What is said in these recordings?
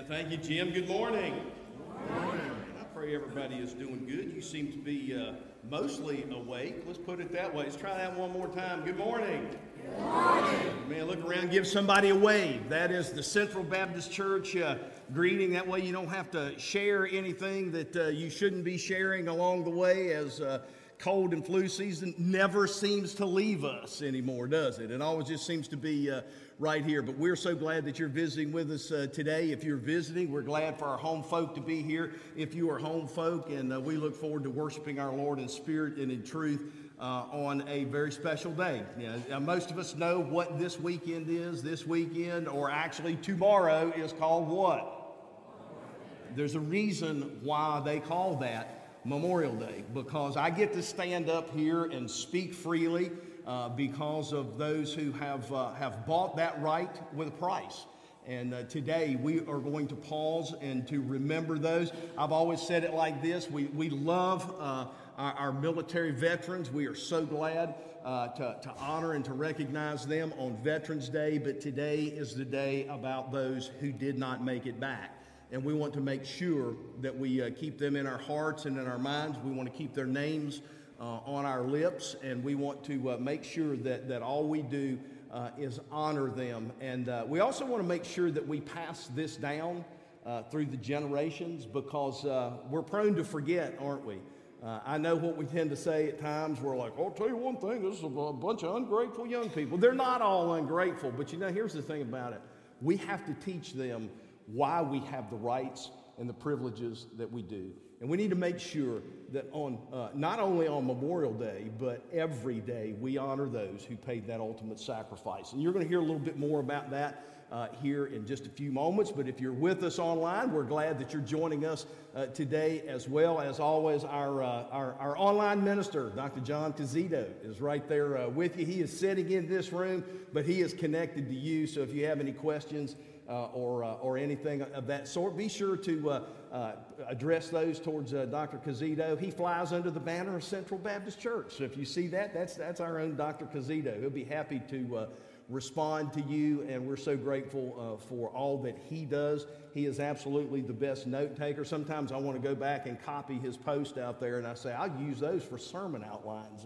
Thank you, Jim. Good morning. Good morning. I pray everybody is doing good. You seem to be mostly awake. Let's put it that way. Let's try that one more time. Good morning. Good morning. Man, look around, give somebody a wave. That is the Central Baptist Church greeting. That way you don't have to share anything that you shouldn't be sharing along the way, as cold and flu season never seems to leave us anymore, does it? It always just seems to be right here. But we're so glad that you're visiting with us today. If you're visiting, we're glad for our home folk to be here. If you are home folk, and we look forward to worshiping our Lord in spirit and in truth on a very special day. Most of us know what this weekend is. This weekend, or actually tomorrow, is called what? There's a reason why they call that Memorial Day, because I get to stand up here and speak freely because of those who have bought that right with a price. And today we are going to pause and to remember those. I've always said it like this: we love our military veterans. We are so glad to honor and to recognize them on Veterans Day, but today is the day about those who did not make it back. And we want to make sure that we keep them in our hearts and in our minds. We want to keep their names on our lips, and we want to make sure that all we do is honor them. And we also want to make sure that we pass this down through the generations, because we're prone to forget, aren't we? I know what we tend to say at times. We're like, I'll tell you one thing, this is a bunch of ungrateful young people. They're not all ungrateful, but here's the thing about it. We have to teach them why we have the rights and the privileges that we do. And we need to make sure that on not only on Memorial Day, but every day we honor those who paid that ultimate sacrifice. And you're going to hear a little bit more about that here in just a few moments. But if you're with us online, we're glad that you're joining us today as well. As always, our online minister, Dr. John Cazito, is right there with you. He is sitting in this room, but he is connected to you. So if you have any questions, or anything of that sort, be sure to address those towards Dr. Cazito. He flies under the banner of Central Baptist Church. So if you see that, that's our own Dr. Cazito. He'll be happy to respond to you, and we're so grateful for all that he does. He is absolutely the best note taker. Sometimes I want to go back and copy his post out there, and I say I'll use those for sermon outlines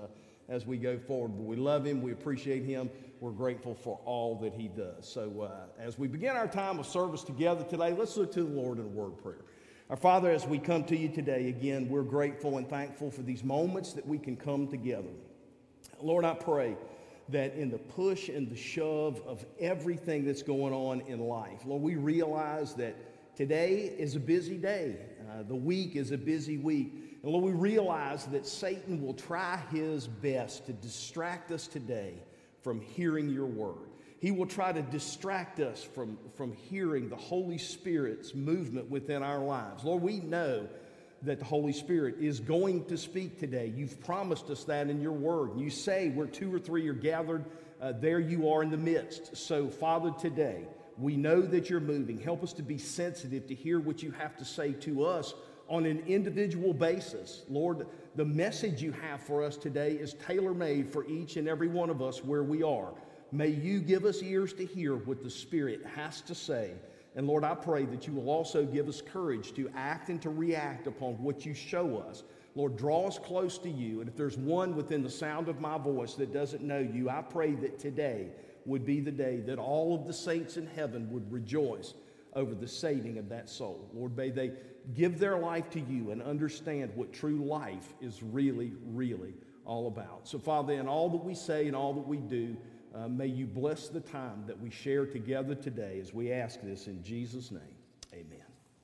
as we go forward. But we love him. We appreciate him. We're grateful for all that he does. So as we begin our time of service together today, let's look to the Lord in a word of prayer. Our Father, as we come to you today, again, we're grateful and thankful for these moments that we can come together. Lord, I pray that in the push and the shove of everything that's going on in life, Lord, we realize that today is a busy day. The week is a busy week. And Lord, we realize that Satan will try his best to distract us today from hearing your word. He will try to distract us from hearing the Holy Spirit's movement within our lives. Lord, we know that the Holy Spirit is going to speak today. You've promised us that in your word. You say where two or three are gathered, there you are in the midst. So, Father, today, we know that you're moving. Help us to be sensitive to hear what you have to say to us on an individual basis. Lord, the message you have for us today is tailor-made for each and every one of us where we are. May you give us ears to hear what the Spirit has to say. And Lord, I pray that you will also give us courage to act and to react upon what you show us. Lord, draw us close to you. And if there's one within the sound of my voice that doesn't know you, I pray that today would be the day that all of the saints in heaven would rejoice over the saving of that soul. Lord, may they give their life to you and understand what true life is really, really all about. So, Father, in all that we say and all that we do, may you bless the time that we share together today as we ask this in Jesus' name. Amen.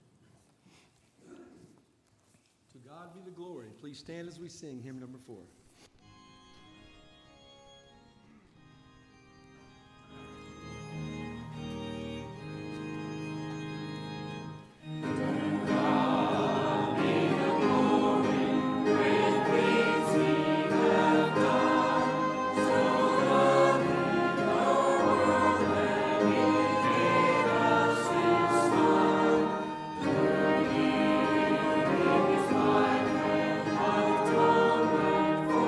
To God be the glory. Please stand as we sing hymn number 4. For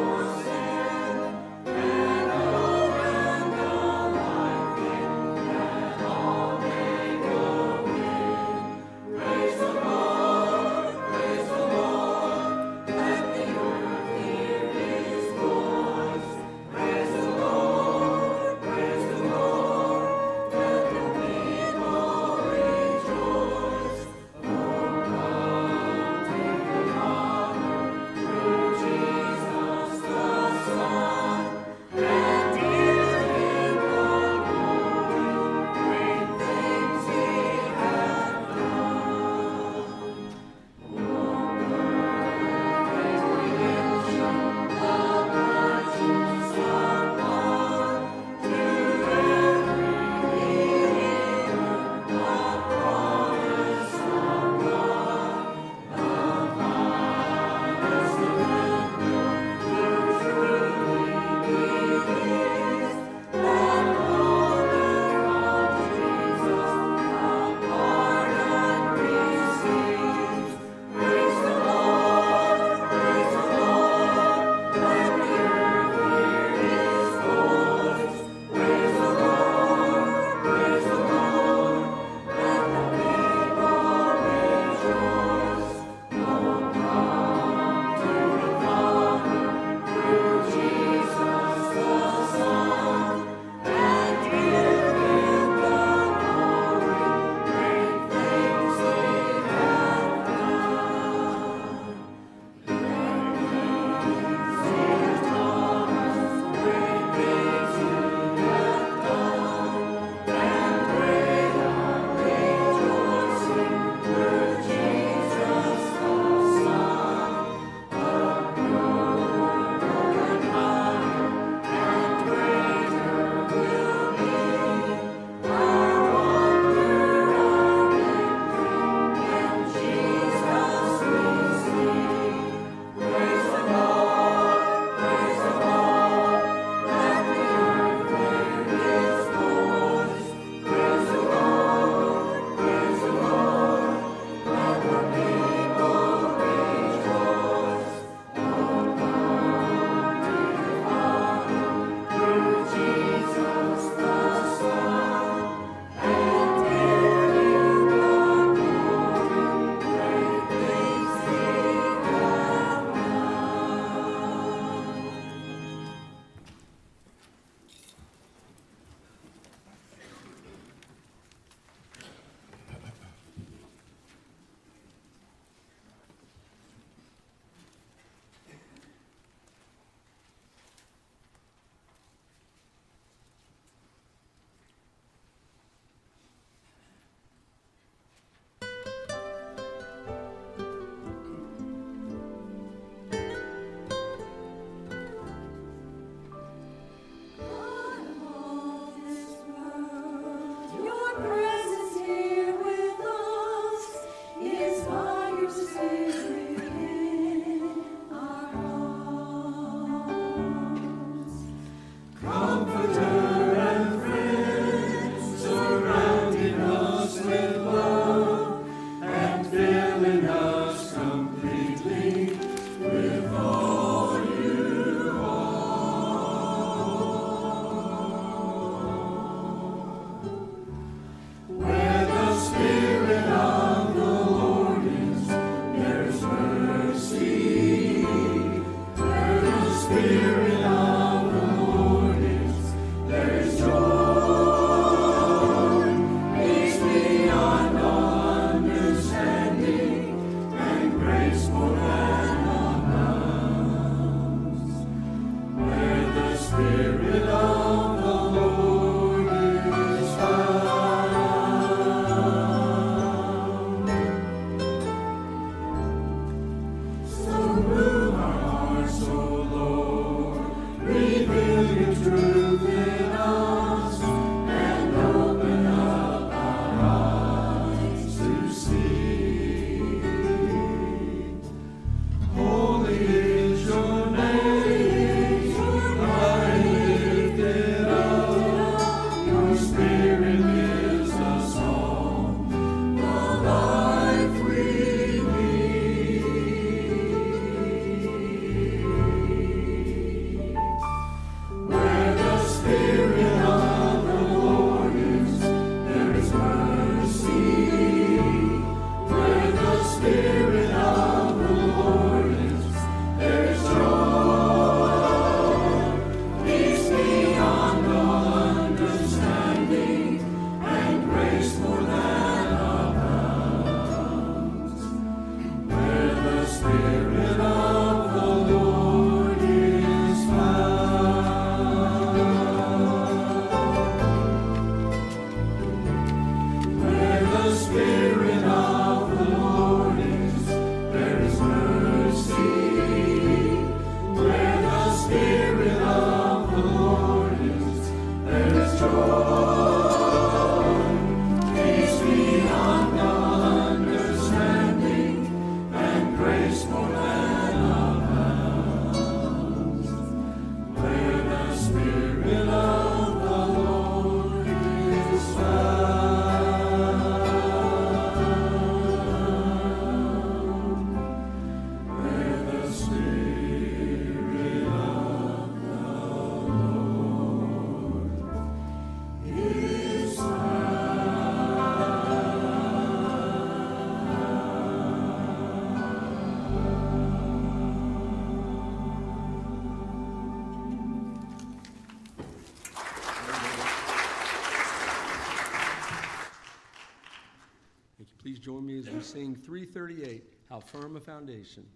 Thank you. Please join me as we sing 338, How Firm a Foundation.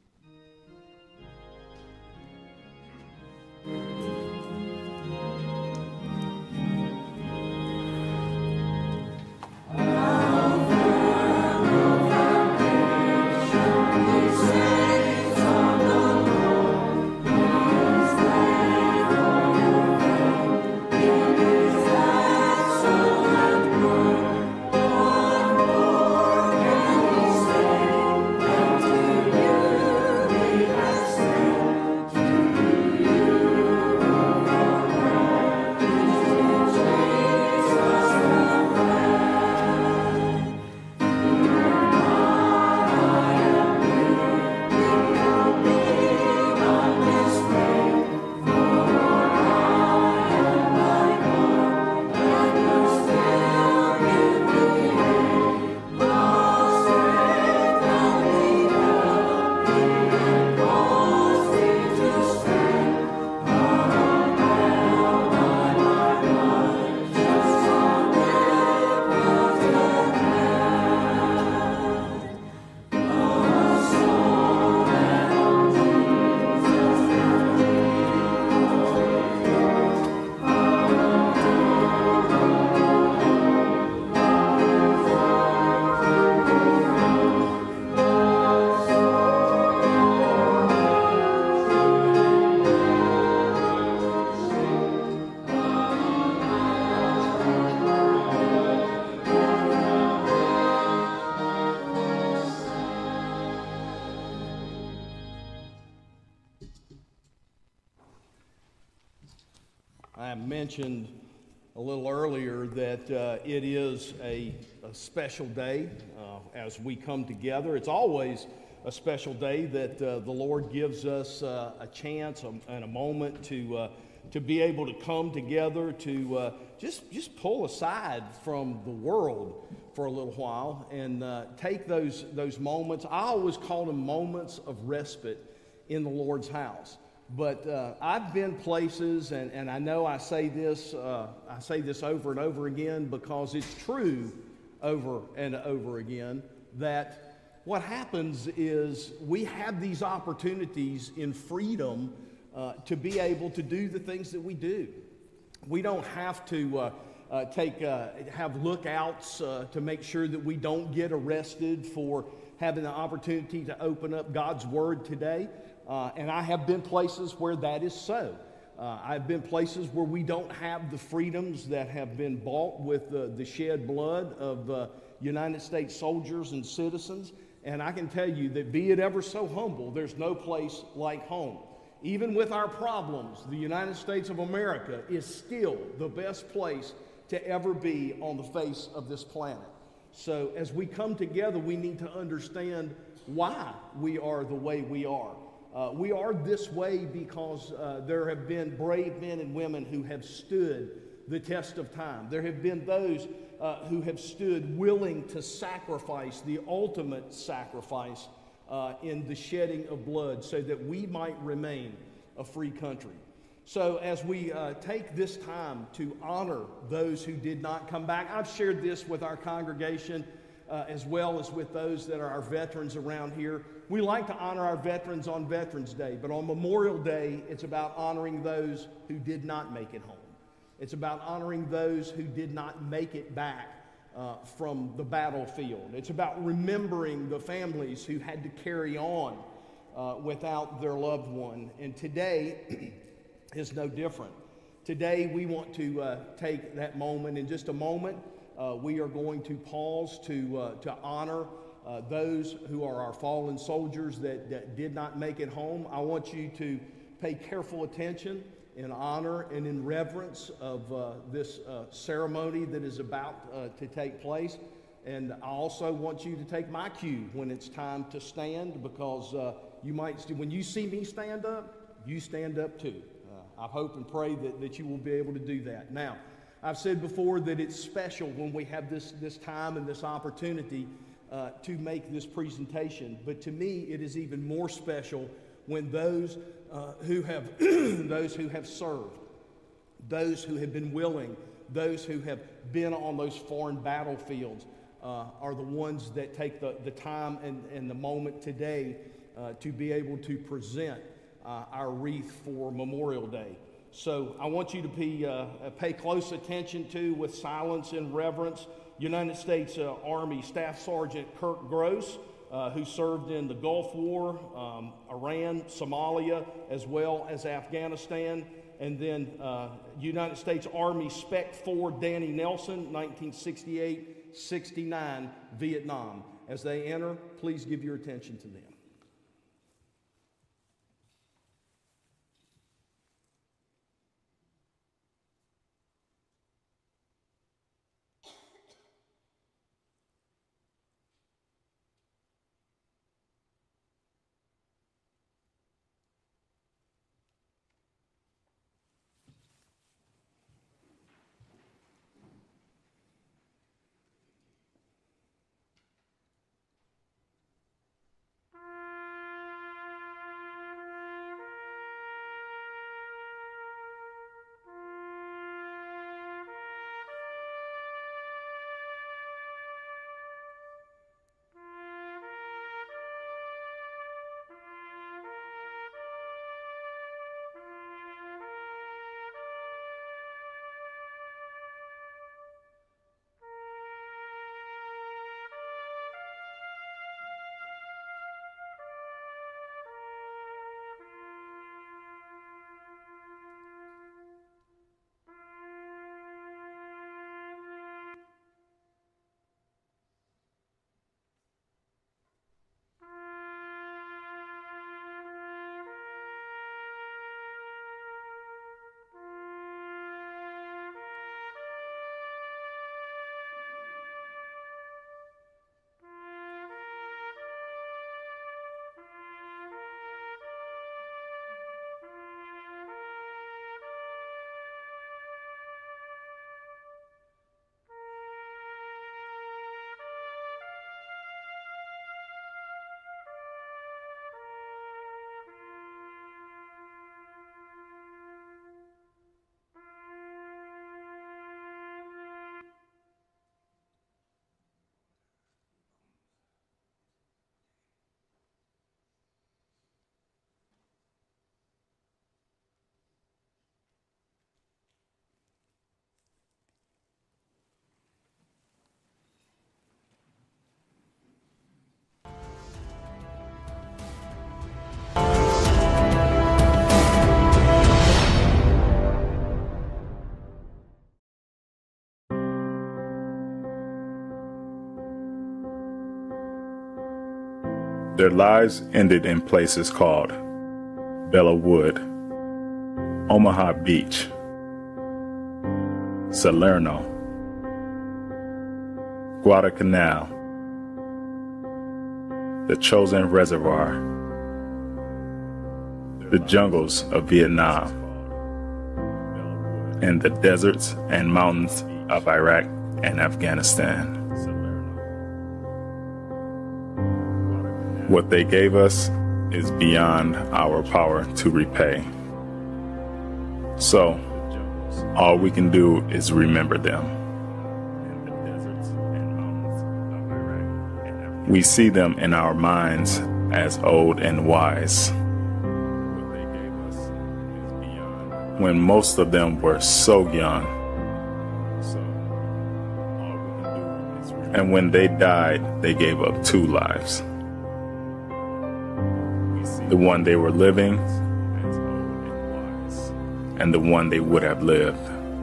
I mentioned a little earlier that it is a special day as we come together. It's always a special day that the Lord gives us a chance and a moment to be able to come together to just pull aside from the world for a little while and take those moments. I always call them moments of respite in the Lord's house. But I've been places, and I know I say this over and over again because it's true over and over again, that what happens is we have these opportunities in freedom to be able to do the things that we do. We don't have to have lookouts to make sure that we don't get arrested for having the opportunity to open up God's Word today. And I have been places where that is so. I've been places where we don't have the freedoms that have been bought with the shed blood of United States soldiers and citizens. And I can tell you that, be it ever so humble, there's no place like home. Even with our problems, the United States of America is still the best place to ever be on the face of this planet. So as we come together, we need to understand why we are the way we are. We are this way because there have been brave men and women who have stood the test of time. There have been those who have stood willing to sacrifice the ultimate sacrifice in the shedding of blood so that we might remain a free country. So as we take this time to honor those who did not come back, I've shared this with our congregation as well as with those that are our veterans around here. We like to honor our veterans on Veterans Day, but on Memorial Day, it's about honoring those who did not make it home. It's about honoring those who did not make it back from the battlefield. It's about remembering the families who had to carry on without their loved one. And today is no different. Today, we want to take that moment. In just a moment, we are going to pause to honor those who are our fallen soldiers that did not make it home. I want you to pay careful attention in honor and in reverence of this ceremony that is about to take place. And I also want you to take my cue when it's time to stand, because you might, when you see me stand up, you stand up too. I hope and pray that you will be able to do that. Now, I've said before that it's special when we have this time and this opportunity to make this presentation. But to me, it is even more special when those who have those who have served, those who have been willing, those who have been on those foreign battlefields, are the ones that take the time and the moment today to be able to present our wreath for Memorial Day. So I want you to pay close attention to, with silence and reverence, United States Army Staff Sergeant Kirk Gross, who served in the Gulf War, Iran, Somalia, as well as Afghanistan. And then United States Army Spec 4 Danny Nelson, 1968-69, Vietnam. As they enter, please give your attention to them. Their lives ended in places called Bella Wood, Omaha Beach, Salerno, Guadalcanal, the Chosin Reservoir, the jungles of Vietnam, and the deserts and mountains of Iraq and Afghanistan. What they gave us is beyond our power to repay. So, all we can do is remember them. We see them in our minds as old and wise, when most of them were so young. And when they died, they gave up 2 lives. The one they were living, and the one they would have lived.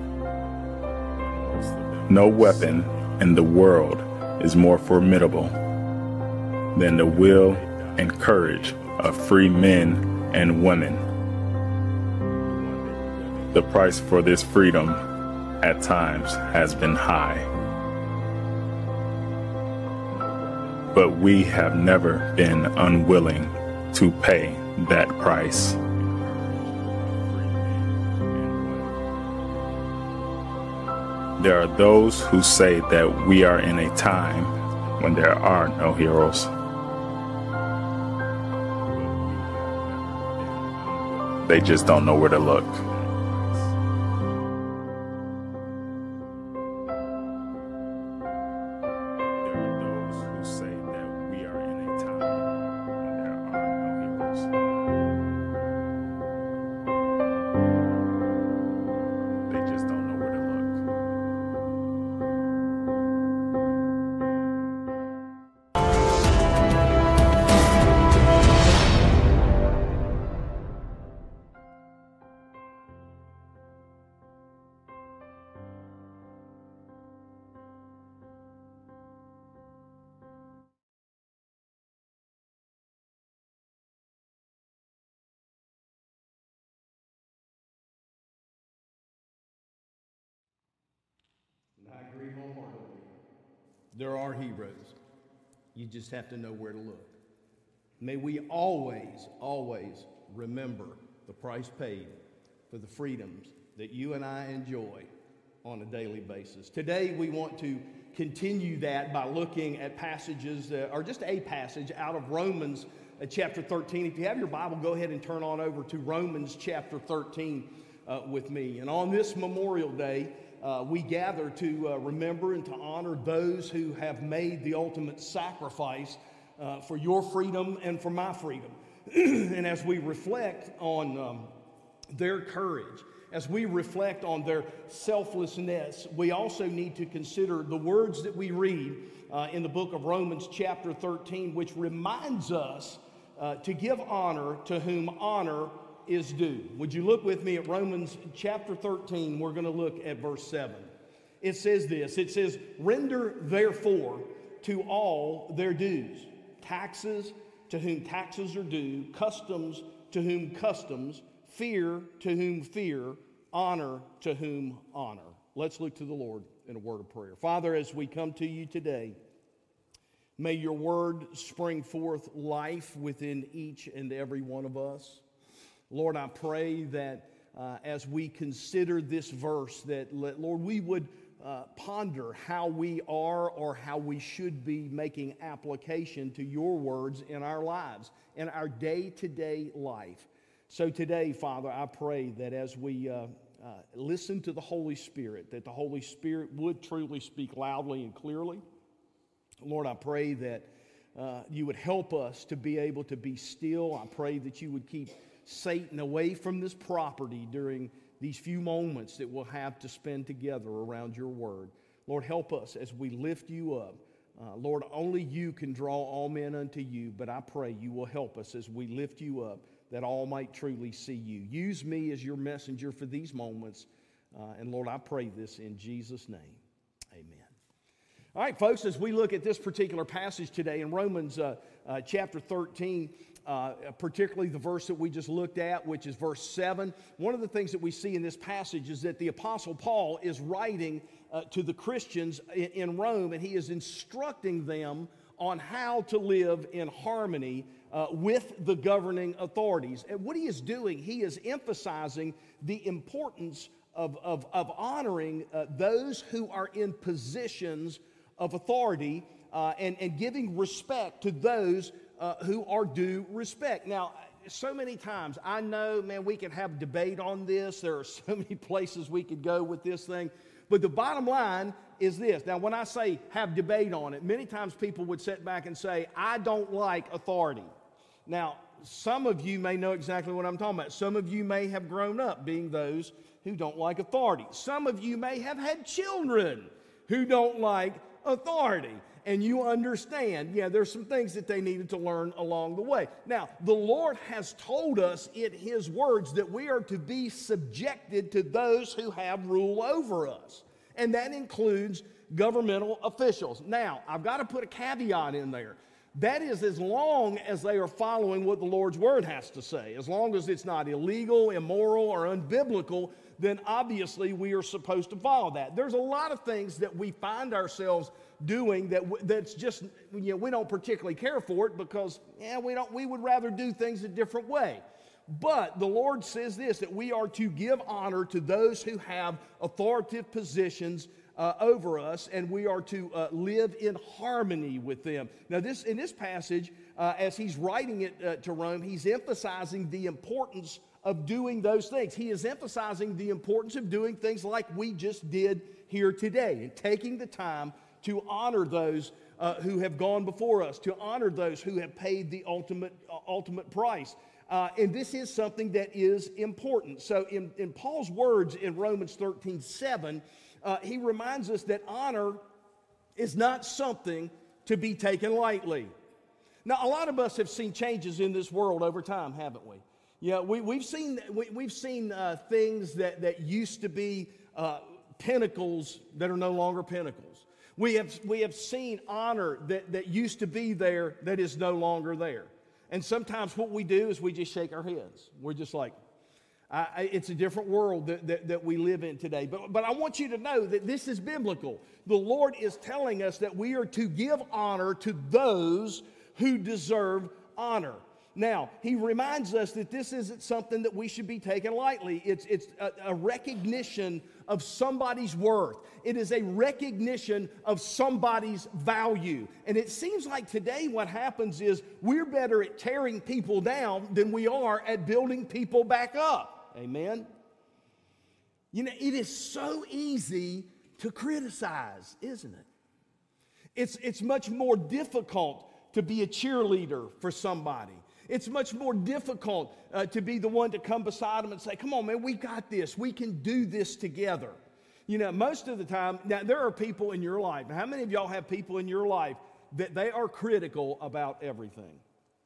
No weapon in the world is more formidable than the will and courage of free men and women. The price for this freedom at times has been high, but we have never been unwilling to pay that price. There are those who say that we are in a time when there are no heroes. They just don't know where to look. agree wholeheartedly. There are heroes. You just have to know where to look. May we always, always remember the price paid for the freedoms that you and I enjoy on a daily basis. Today we want to continue that by looking at passages, or just a passage out of Romans chapter 13. If you have your Bible, go ahead and turn on over to Romans chapter 13 with me. And on this Memorial Day, we gather to remember and to honor those who have made the ultimate sacrifice for your freedom and for my freedom. And as we reflect on their courage, as we reflect on their selflessness, we also need to consider the words that we read in the book of Romans chapter 13, which reminds us to give honor to whom honor is due. Would you look with me at Romans chapter 13? We're going to look at verse 7. It says this, it says, "Render therefore to all their dues, taxes to whom taxes are due, customs to whom customs, fear to whom fear, honor to whom honor." Let's look to the Lord in a word of prayer. Father, as we come to you today, may your word spring forth life within each and every one of us. Lord, I pray that as we consider this verse, that, Lord, we would ponder how we are or how we should be making application to your words in our lives, in our day-to-day life. So today, Father, I pray that as we listen to the Holy Spirit, that the Holy Spirit would truly speak loudly and clearly. Lord, I pray that you would help us to be able to be still. I pray that you would keep Satan away from this property during these few moments that we'll have to spend together around your word. Lord, help us as we lift you up. Lord, only you can draw all men unto you, but I pray you will help us as we lift you up, that all might truly see you. Use me as your messenger for these moments. And Lord, I pray this in Jesus' name. Amen. All right, folks, as we look at this particular passage today in Romans chapter 13, particularly the verse that we just looked at, which is verse 7, one of the things that we see in this passage is that the Apostle Paul is writing to the Christians in Rome, and he is instructing them on how to live in harmony with the governing authorities. And what he is doing, he is emphasizing the importance of honoring those who are in positions of authority and giving respect to those who are due respect. Now, so many times, I know, man, we can have debate on this. There are so many places we could go with this thing. But the bottom line is this. Now, when I say have debate on it, many times people would sit back and say, I don't like authority. Now, some of you may know exactly what I'm talking about. Some of you may have grown up being those who don't like authority. Some of you may have had children who don't like authority. And you understand, there's some things that they needed to learn along the way. Now, the Lord has told us in His words that we are to be subjected to those who have rule over us. And that includes governmental officials. Now, I've got to put a caveat in there. That is as long as they are following what the Lord's Word has to say. As long as it's not illegal, immoral, or unbiblical, then obviously we are supposed to follow that. There's a lot of things that we find ourselves doing that's just, we don't particularly care for it because, we would rather do things a different way. But the Lord says this, that we are to give honor to those who have authoritative positions over us, and we are to live in harmony with them. Now, in this passage, as he's writing it to Rome, he's emphasizing the importance of doing those things. He is emphasizing the importance of doing things like we just did here today, and taking the time to honor those who have gone before us, to honor those who have paid the ultimate price. And this is something that is important. So in Paul's words in Romans 13:7, he reminds us that honor is not something to be taken lightly. Now, a lot of us have seen changes in this world over time, haven't we? We've seen things that used to be pinnacles that are no longer pinnacles. We have seen honor that used to be there that is no longer there. And sometimes what we do is we just shake our heads. We're just like, It's a different world that we live in today. But I want you to know that this is biblical. The Lord is telling us that we are to give honor to those who deserve honor. Now, He reminds us that this isn't something that we should be taken lightly. It's a recognition of somebody's worth. It is a recognition of somebody's value. And it seems like today what happens is we're better at tearing people down than we are at building people back up. Amen? You know, it is so easy to criticize, isn't it? It's much more difficult to be a cheerleader for somebody. It's much more difficult to be the one to come beside them and say, come on, man, we got this. We can do this together. You know, most of the time, now there are people in your life. How many of y'all have people in your life that they are critical about everything?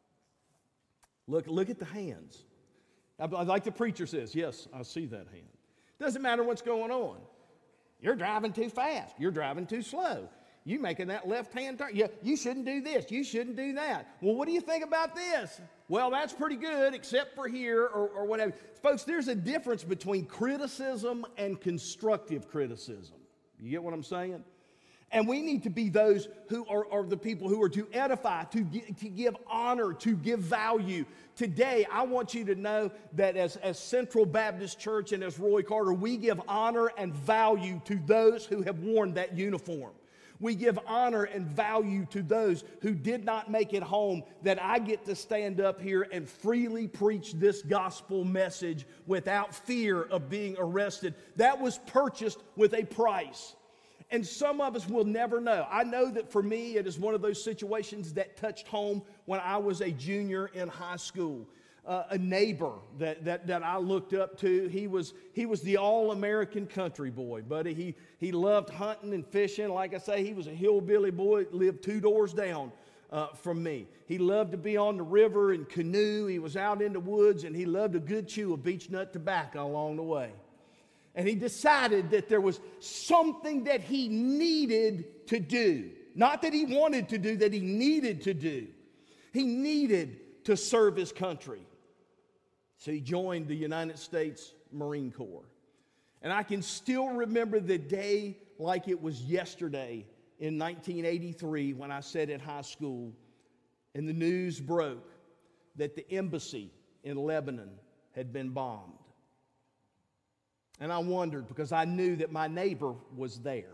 Look at the hands. Like the preacher says, yes, I see that hand. Doesn't matter what's going on. You're driving too fast. You're driving too slow. You making that left-hand turn. Yeah, you shouldn't do this. You shouldn't do that. Well, what do you think about this? Well, that's pretty good, except for here or whatever. Folks, there's a difference between criticism and constructive criticism. You get what I'm saying? And we need to be those who are the people who are to edify, to give honor, to give value. Today, I want you to know that as Central Baptist Church and as Roy Carter, we give honor and value to those who have worn that uniform. We give honor and value to those who did not make it home, that I get to stand up here and freely preach this gospel message without fear of being arrested. That was purchased with a price. And some of us will never know. I know that for me, it is one of those situations that touched home when I was a junior in high school. A neighbor that I looked up to, he was the all-American country boy, buddy. He loved hunting and fishing. Like I say, he was a hillbilly boy, lived 2 doors down from me. He loved to be on the river and canoe. He was out in the woods, and he loved a good chew of beech nut tobacco along the way. And he decided that there was something that he needed to do. Not that he wanted to do, that he needed to do. He needed to serve his country. So he joined the United States Marine Corps. And I can still remember the day like it was yesterday in 1983 when I sat in high school and the news broke that the embassy in Lebanon had been bombed. And I wondered because I knew that my neighbor was there.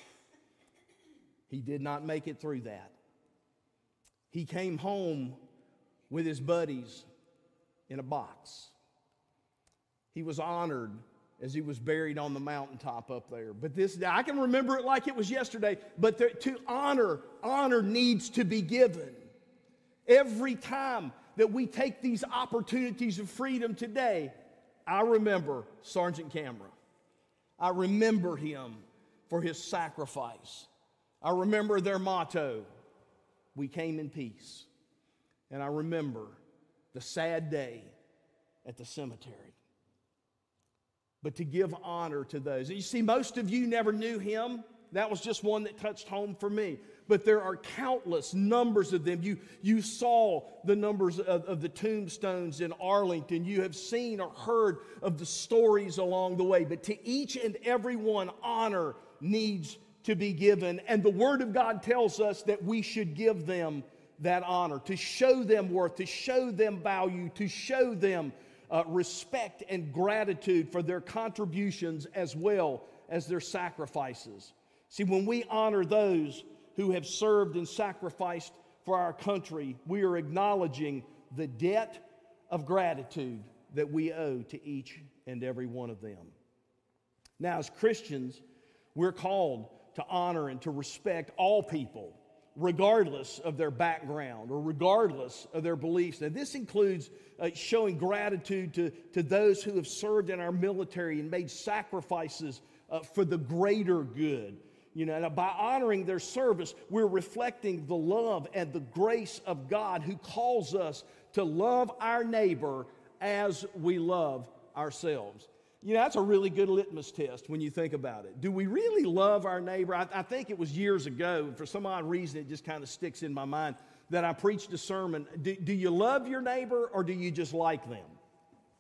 He did not make it through that. He came home with his buddies in a box. He was honored as he was buried on the mountaintop up there. But I can remember it like it was yesterday, but to honor needs to be given. Every time that we take these opportunities of freedom today, I remember Sergeant Cameron. I remember him for his sacrifice. I remember their motto, "We came in peace." And I remember the sad day at the cemetery. But to give honor to those. And you see, most of you never knew him. That was just one that touched home for me. But there are countless numbers of them. You saw the numbers of the tombstones in Arlington. You have seen or heard of the stories along the way. But to each and every one, honor needs to be given. And the Word of God tells us that we should give them that honor, to show them worth, to show them value, to show them respect and gratitude for their contributions as well as their sacrifices. See, when we honor those who have served and sacrificed for our country, we are acknowledging the debt of gratitude that we owe to each and every one of them. Now, as Christians, we're called to honor and to respect all people, regardless of their background or regardless of their beliefs. Now, this includes showing gratitude to those who have served in our military and made sacrifices for the greater good. You know, by honoring their service, we're reflecting the love and the grace of God who calls us to love our neighbor as we love ourselves. You know, that's a really good litmus test when you think about it. Do we really love our neighbor? I think it was years ago, for some odd reason it just kind of sticks in my mind, that I preached a sermon. Do you love your neighbor or do you just like them?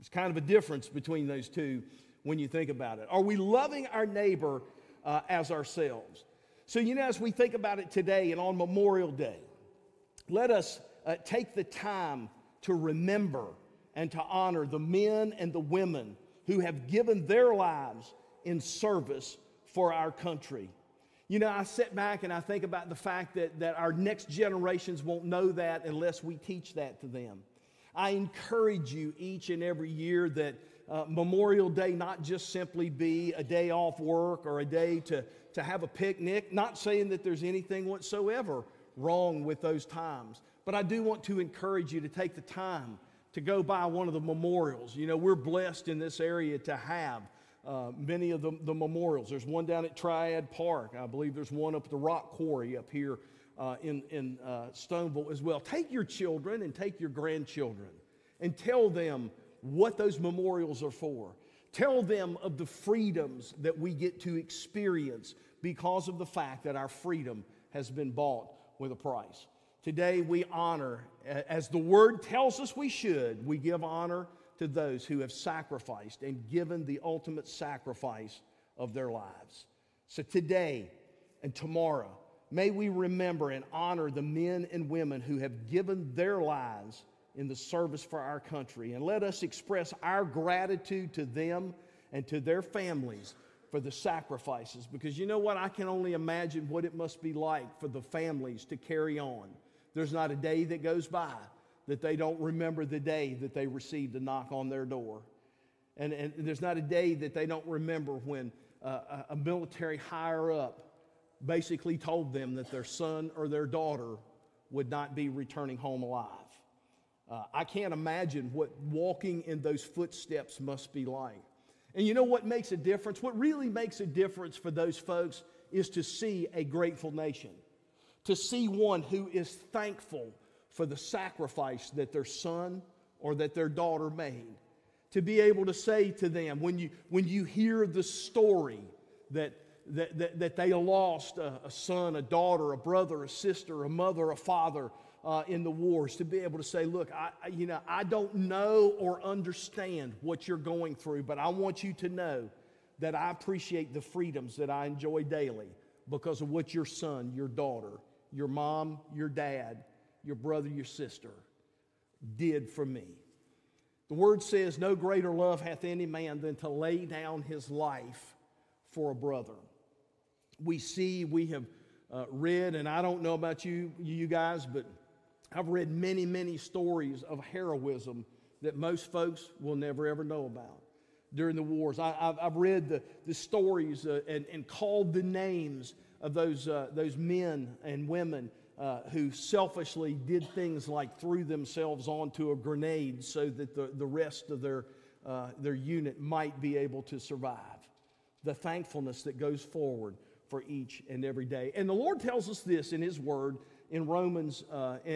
There's kind of a difference between those two when you think about it. Are we loving our neighbor as ourselves? So, as we think about it today and on Memorial Day, let us take the time to remember and to honor the men and the women who have given their lives in service for our country. I sit back and I think about the fact that our next generations won't know that unless we teach that to them. I encourage you each and every year that Memorial Day not just simply be a day off work or a day to have a picnic, not saying that there's anything whatsoever wrong with those times, but I do want to encourage you to take the time to go by one of the memorials. We're blessed in this area to have many of the memorials. There's one down at Triad Park. I believe there's one up at the Rock Quarry up here in Stoneville as well. Take your children and take your grandchildren and tell them what those memorials are for. Tell them of the freedoms that we get to experience because of the fact that our freedom has been bought with a price. Today we honor, as the Word tells us we should, we give honor to those who have sacrificed and given the ultimate sacrifice of their lives. So today and tomorrow, may we remember and honor the men and women who have given their lives in the service for our country. And let us express our gratitude to them and to their families for the sacrifices. Because you know what? I can only imagine what it must be like for the families to carry on. There's not a day that goes by that they don't remember the day that they received a knock on their door. And there's not a day that they don't remember when a military higher up basically told them that their son or their daughter would not be returning home alive. I can't imagine what walking in those footsteps must be like. And you know what makes a difference? What really makes a difference for those folks is to see a grateful nation, to see one who is thankful for the sacrifice that their son or that their daughter made. To be able to say to them, when you hear the story that they lost a son, a daughter, a brother, a sister, a mother, a father in the wars, to be able to say, look, I don't know or understand what you're going through, but I want you to know that I appreciate the freedoms that I enjoy daily because of what your son, your daughter, your mom, your dad, your brother, your sister did for me. The Word says, no greater love hath any man than to lay down his life for a brother. We have read, and I don't know about you guys, but I've read many, many stories of heroism that most folks will never ever know about during the wars. I've read the stories and called the names of those men and women who selfishly did things like threw themselves onto a grenade so that the rest of their unit might be able to survive. The thankfulness that goes forward for each and every day. And the Lord tells us this in His Word in Romans,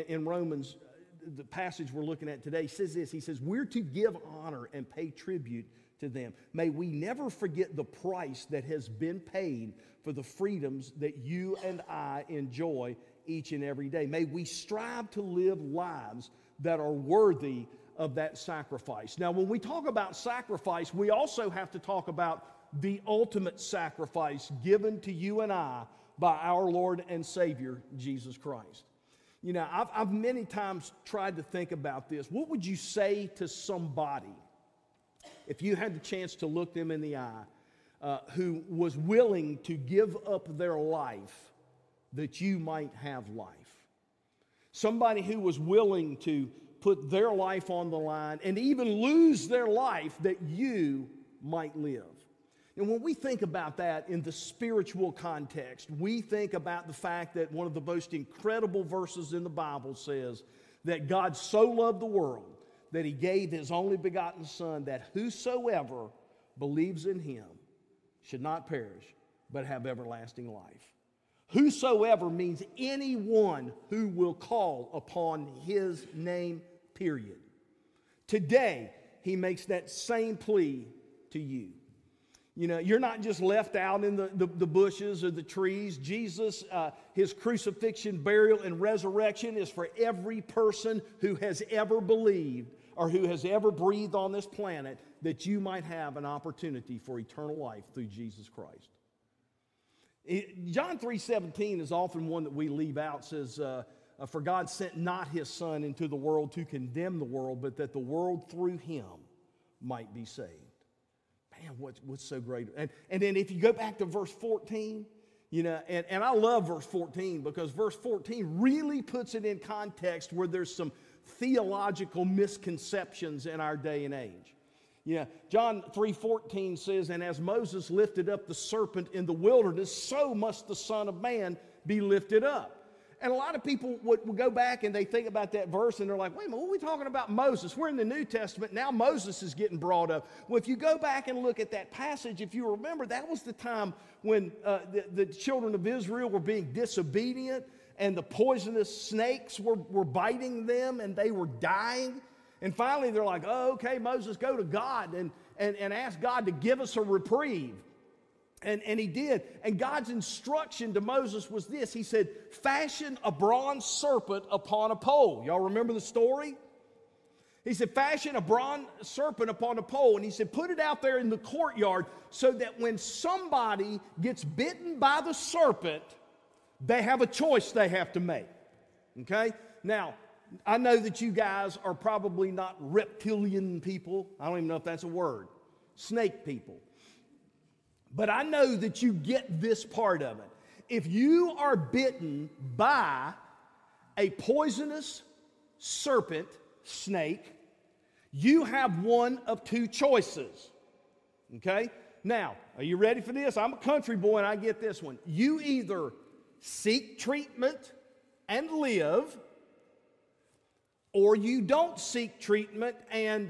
the passage we're looking at today. He says this, He says, we're to give honor and pay tribute to them. May we never forget the price that has been paid for the freedoms that you and I enjoy each and every day. May we strive to live lives that are worthy of that sacrifice. Now, when we talk about sacrifice, we also have to talk about the ultimate sacrifice given to you and I by our Lord and Savior, Jesus Christ. I've many times tried to think about this. What would you say to somebody if you had the chance to look them in the eye who was willing to give up their life that you might have life? Somebody who was willing to put their life on the line and even lose their life that you might live. And when we think about that in the spiritual context, we think about the fact that one of the most incredible verses in the Bible says that God so loved the world that He gave His only begotten Son, that whosoever believes in Him should not perish, but have everlasting life. Whosoever means anyone who will call upon His name, period. Today, He makes that same plea to you. You're not just left out in the bushes or the trees. Jesus, His crucifixion, burial, and resurrection is for every person who has ever believed, or who has ever breathed on this planet, that you might have an opportunity for eternal life through Jesus Christ. John 3:17 is often one that we leave out. It says, for God sent not his Son into the world to condemn the world, but that the world through him might be saved. Man, what's so great. And then if you go back to verse 14, you know, and I love verse 14, because verse 14 really puts it in context where there's some theological misconceptions in our day and age. Yeah, John 3:14 says, and as Moses lifted up the serpent in the wilderness, so must the Son of Man be lifted up. And a lot of people would go back and they think about that verse and they're like, wait a minute, what are we talking about Moses? We're in the New Testament, now Moses is getting brought up. Well, if you go back and look at that passage, if you remember, that was the time when the children of Israel were being disobedient and the poisonous snakes were biting them and they were dying. And finally they're like, oh, okay, Moses, go to God and ask God to give us a reprieve. And he did. And God's instruction to Moses was this. He said, fashion a bronze serpent upon a pole. Y'all remember the story? He said, fashion a bronze serpent upon a pole. And he said, put it out there in the courtyard so that when somebody gets bitten by the serpent, they have a choice they have to make. Okay? Now, I know that you guys are probably not reptilian people. I don't even know if that's a word. Snake people. But I know that you get this part of it. If you are bitten by a poisonous serpent, snake, you have one of two choices. Okay? Now, are you ready for this? I'm a country boy and I get this one. You either seek treatment and live, or you don't seek treatment and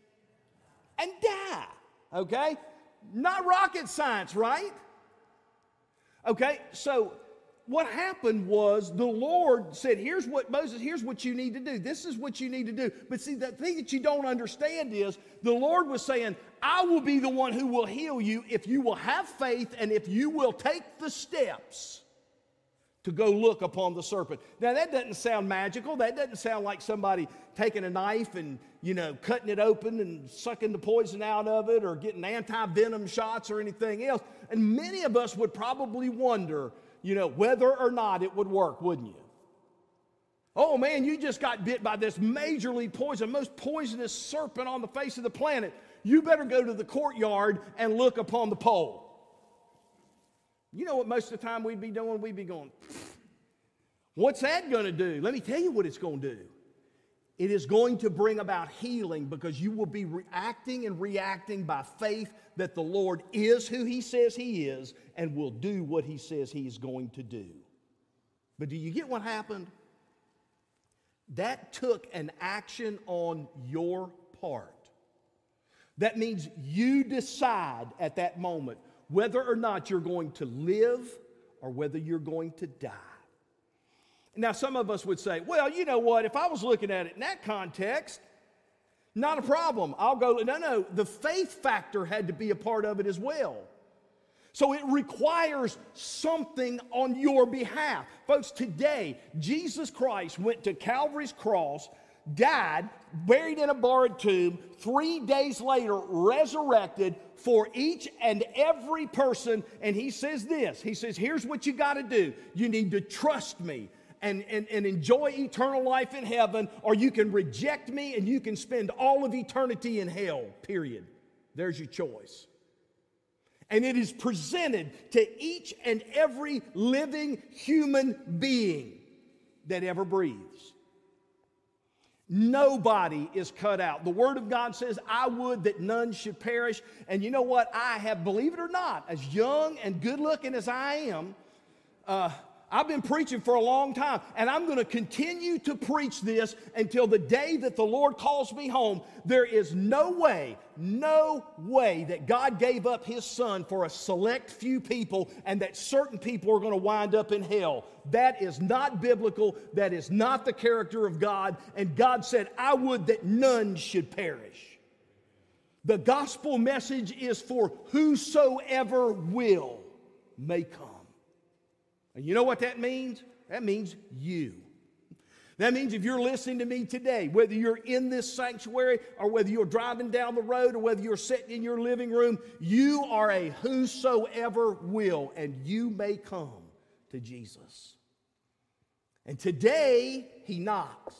die. Okay? Not rocket science, right? Okay, so what happened was the Lord said, here's what you need to do. This is what you need to do. But see, the thing that you don't understand is the Lord was saying, I will be the one who will heal you if you will have faith and if you will take the steps to go look upon the serpent. Now, that doesn't sound magical. That doesn't sound like somebody taking a knife and, you know, cutting it open and sucking the poison out of it or getting anti-venom shots or anything else. And many of us would probably wonder, you know, whether or not it would work, wouldn't you? Oh, man, you just got bit by this majorly most poisonous serpent on the face of the planet. You better go to the courtyard and look upon the pole. You know what most of the time we'd be doing? We'd be going, what's that going to do? Let me tell you what it's going to do. It is going to bring about healing because you will be acting and reacting by faith that the Lord is who He says He is and will do what He says He is going to do. But do you get what happened? That took an action on your part. That means you decide at that moment whether or not you're going to live or whether you're going to die. Now, some of us would say, well, you know what? If I was looking at it in that context, not a problem. I'll go. No. The faith factor had to be a part of it as well. So it requires something on your behalf. Folks, today, Jesus Christ went to Calvary's cross, died, buried in a borrowed tomb, 3 days later resurrected for each and every person. And He says this. He says, here's what you got to do. You need to trust me and enjoy eternal life in heaven, or you can reject me and you can spend all of eternity in hell, period. There's your choice. And it is presented to each and every living human being that ever breathes. Nobody is cut out. The Word of God says, I would that none should perish. And you know what? I have, believe it or not, as young and good looking as I am, I've been preaching for a long time, and I'm going to continue to preach this until the day that the Lord calls me home. There is no way that God gave up His Son for a select few people and that certain people are going to wind up in hell. That is not biblical. That is not the character of God. And God said, I would that none should perish. The gospel message is for whosoever will may come. And you know what that means? That means you. That means if you're listening to me today, whether you're in this sanctuary or whether you're driving down the road or whether you're sitting in your living room, you are a whosoever will, and you may come to Jesus. And today, He knocks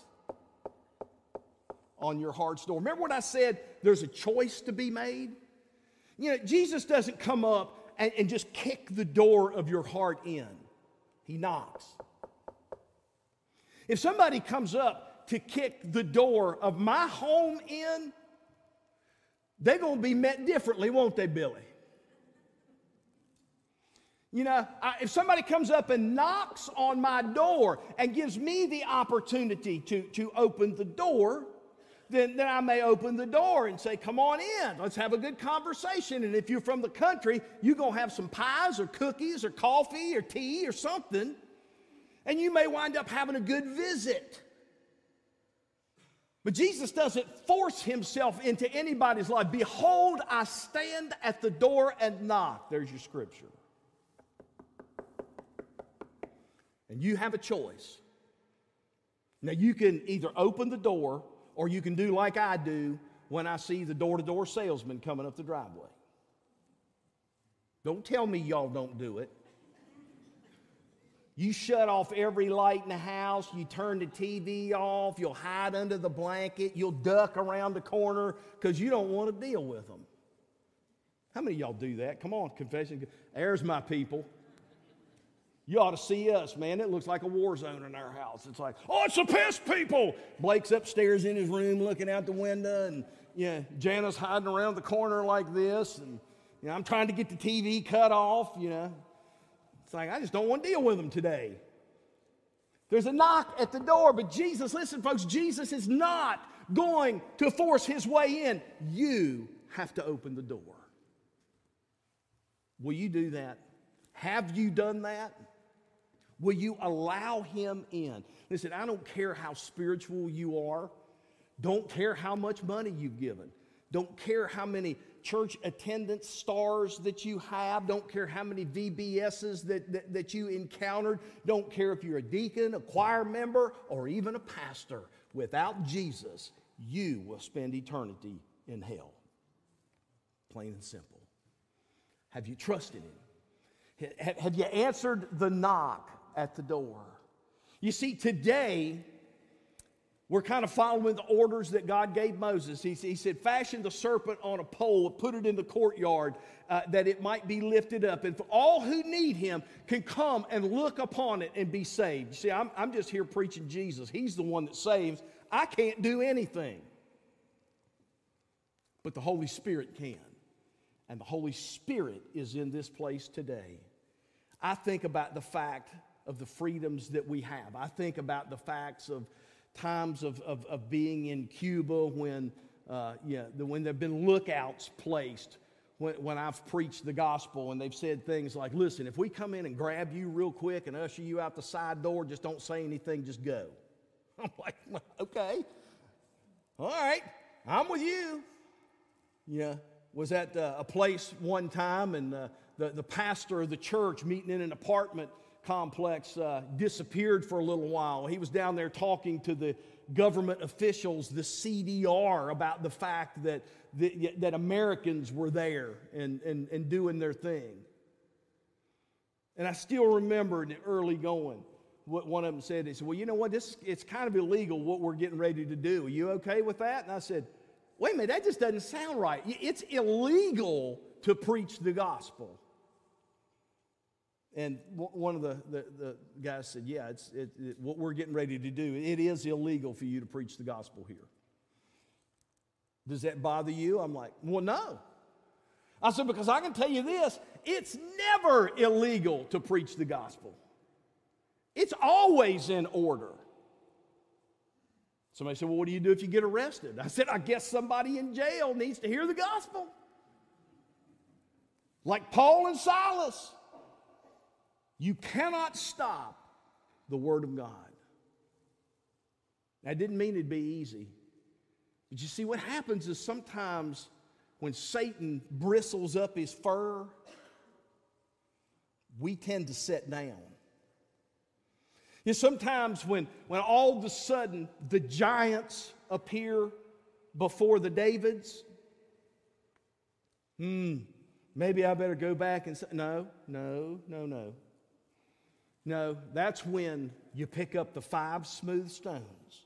on your heart's door. Remember what I said? There's a choice to be made. You know, Jesus doesn't come up and just kick the door of your heart in. He knocks. If somebody comes up to kick the door of my home in, they're going to be met differently, won't they, Billy? You know, if somebody comes up and knocks on my door and gives me the opportunity to open the door, then I may open the door and say, come on in, let's have a good conversation. And if you're from the country, you're going to have some pies or cookies or coffee or tea or something. And you may wind up having a good visit. But Jesus doesn't force Himself into anybody's life. Behold, I stand at the door and knock. There's your scripture. And you have a choice. Now you can either open the door, or you can do like I do when I see the door-to-door salesman coming up the driveway. Don't tell me y'all don't do it. You shut off every light in the house. You turn the TV off. You'll hide under the blanket. You'll duck around the corner because you don't want to deal with them. How many of y'all do that? Come on, confession. There's my people. You ought to see us, man. It looks like a war zone in our house. It's like, oh, it's the pest people. Blake's upstairs in his room looking out the window, and Jana's hiding around the corner like this, and I'm trying to get the TV cut off. It's like, I just don't want to deal with them today. There's a knock at the door, but Jesus, listen, folks, Jesus is not going to force His way in. You have to open the door. Will you do that? Have you done that? Will you allow Him in? Listen, I don't care how spiritual you are. Don't care how much money you've given. Don't care how many church attendance stars that you have. Don't care how many VBSs that you encountered. Don't care if you're a deacon, a choir member, or even a pastor. Without Jesus, you will spend eternity in hell. Plain and simple. Have you trusted Him? Have you answered the knock at the door? You see, today, we're kind of following the orders that God gave Moses. He said, fashion the serpent on a pole, put it in the courtyard, that it might be lifted up. And for all who need Him can come and look upon it and be saved. You see, I'm just here preaching Jesus. He's the one that saves. I can't do anything. But the Holy Spirit can. And the Holy Spirit is in this place today. I think about the fact of the freedoms that we have. I think about the facts of times of being in Cuba when there have been lookouts placed when I've preached the gospel, and they've said things like, listen, if we come in and grab you real quick and usher you out the side door, just don't say anything, just go. I'm like, okay, all right, I'm with you. Was at a place one time, and the pastor of the church meeting in an apartment complex disappeared for a little while. He was down there talking to the government officials, the CDR, about the fact that Americans were there and doing their thing. And I still remember in the early going, what one of them said. They said, well, you know what, it's kind of illegal what we're getting ready to do. Are you okay with that? And I said, wait a minute, that just doesn't sound right. It's illegal to preach the gospel. And one of the guys said, yeah, what we're getting ready to do, it is illegal for you to preach the gospel here. Does that bother you? I'm like, well, no. I said, because I can tell you this, it's never illegal to preach the gospel. It's always in order. Somebody said, well, what do you do if you get arrested? I said, I guess somebody in jail needs to hear the gospel. Like Paul and Silas. You cannot stop the Word of God. I didn't mean it'd be easy. But you see, what happens is sometimes when Satan bristles up his fur, we tend to sit down. You know, sometimes when all of a sudden the giants appear before the Davids, maybe I better go back and say, no. No, that's when you pick up the 5 smooth stones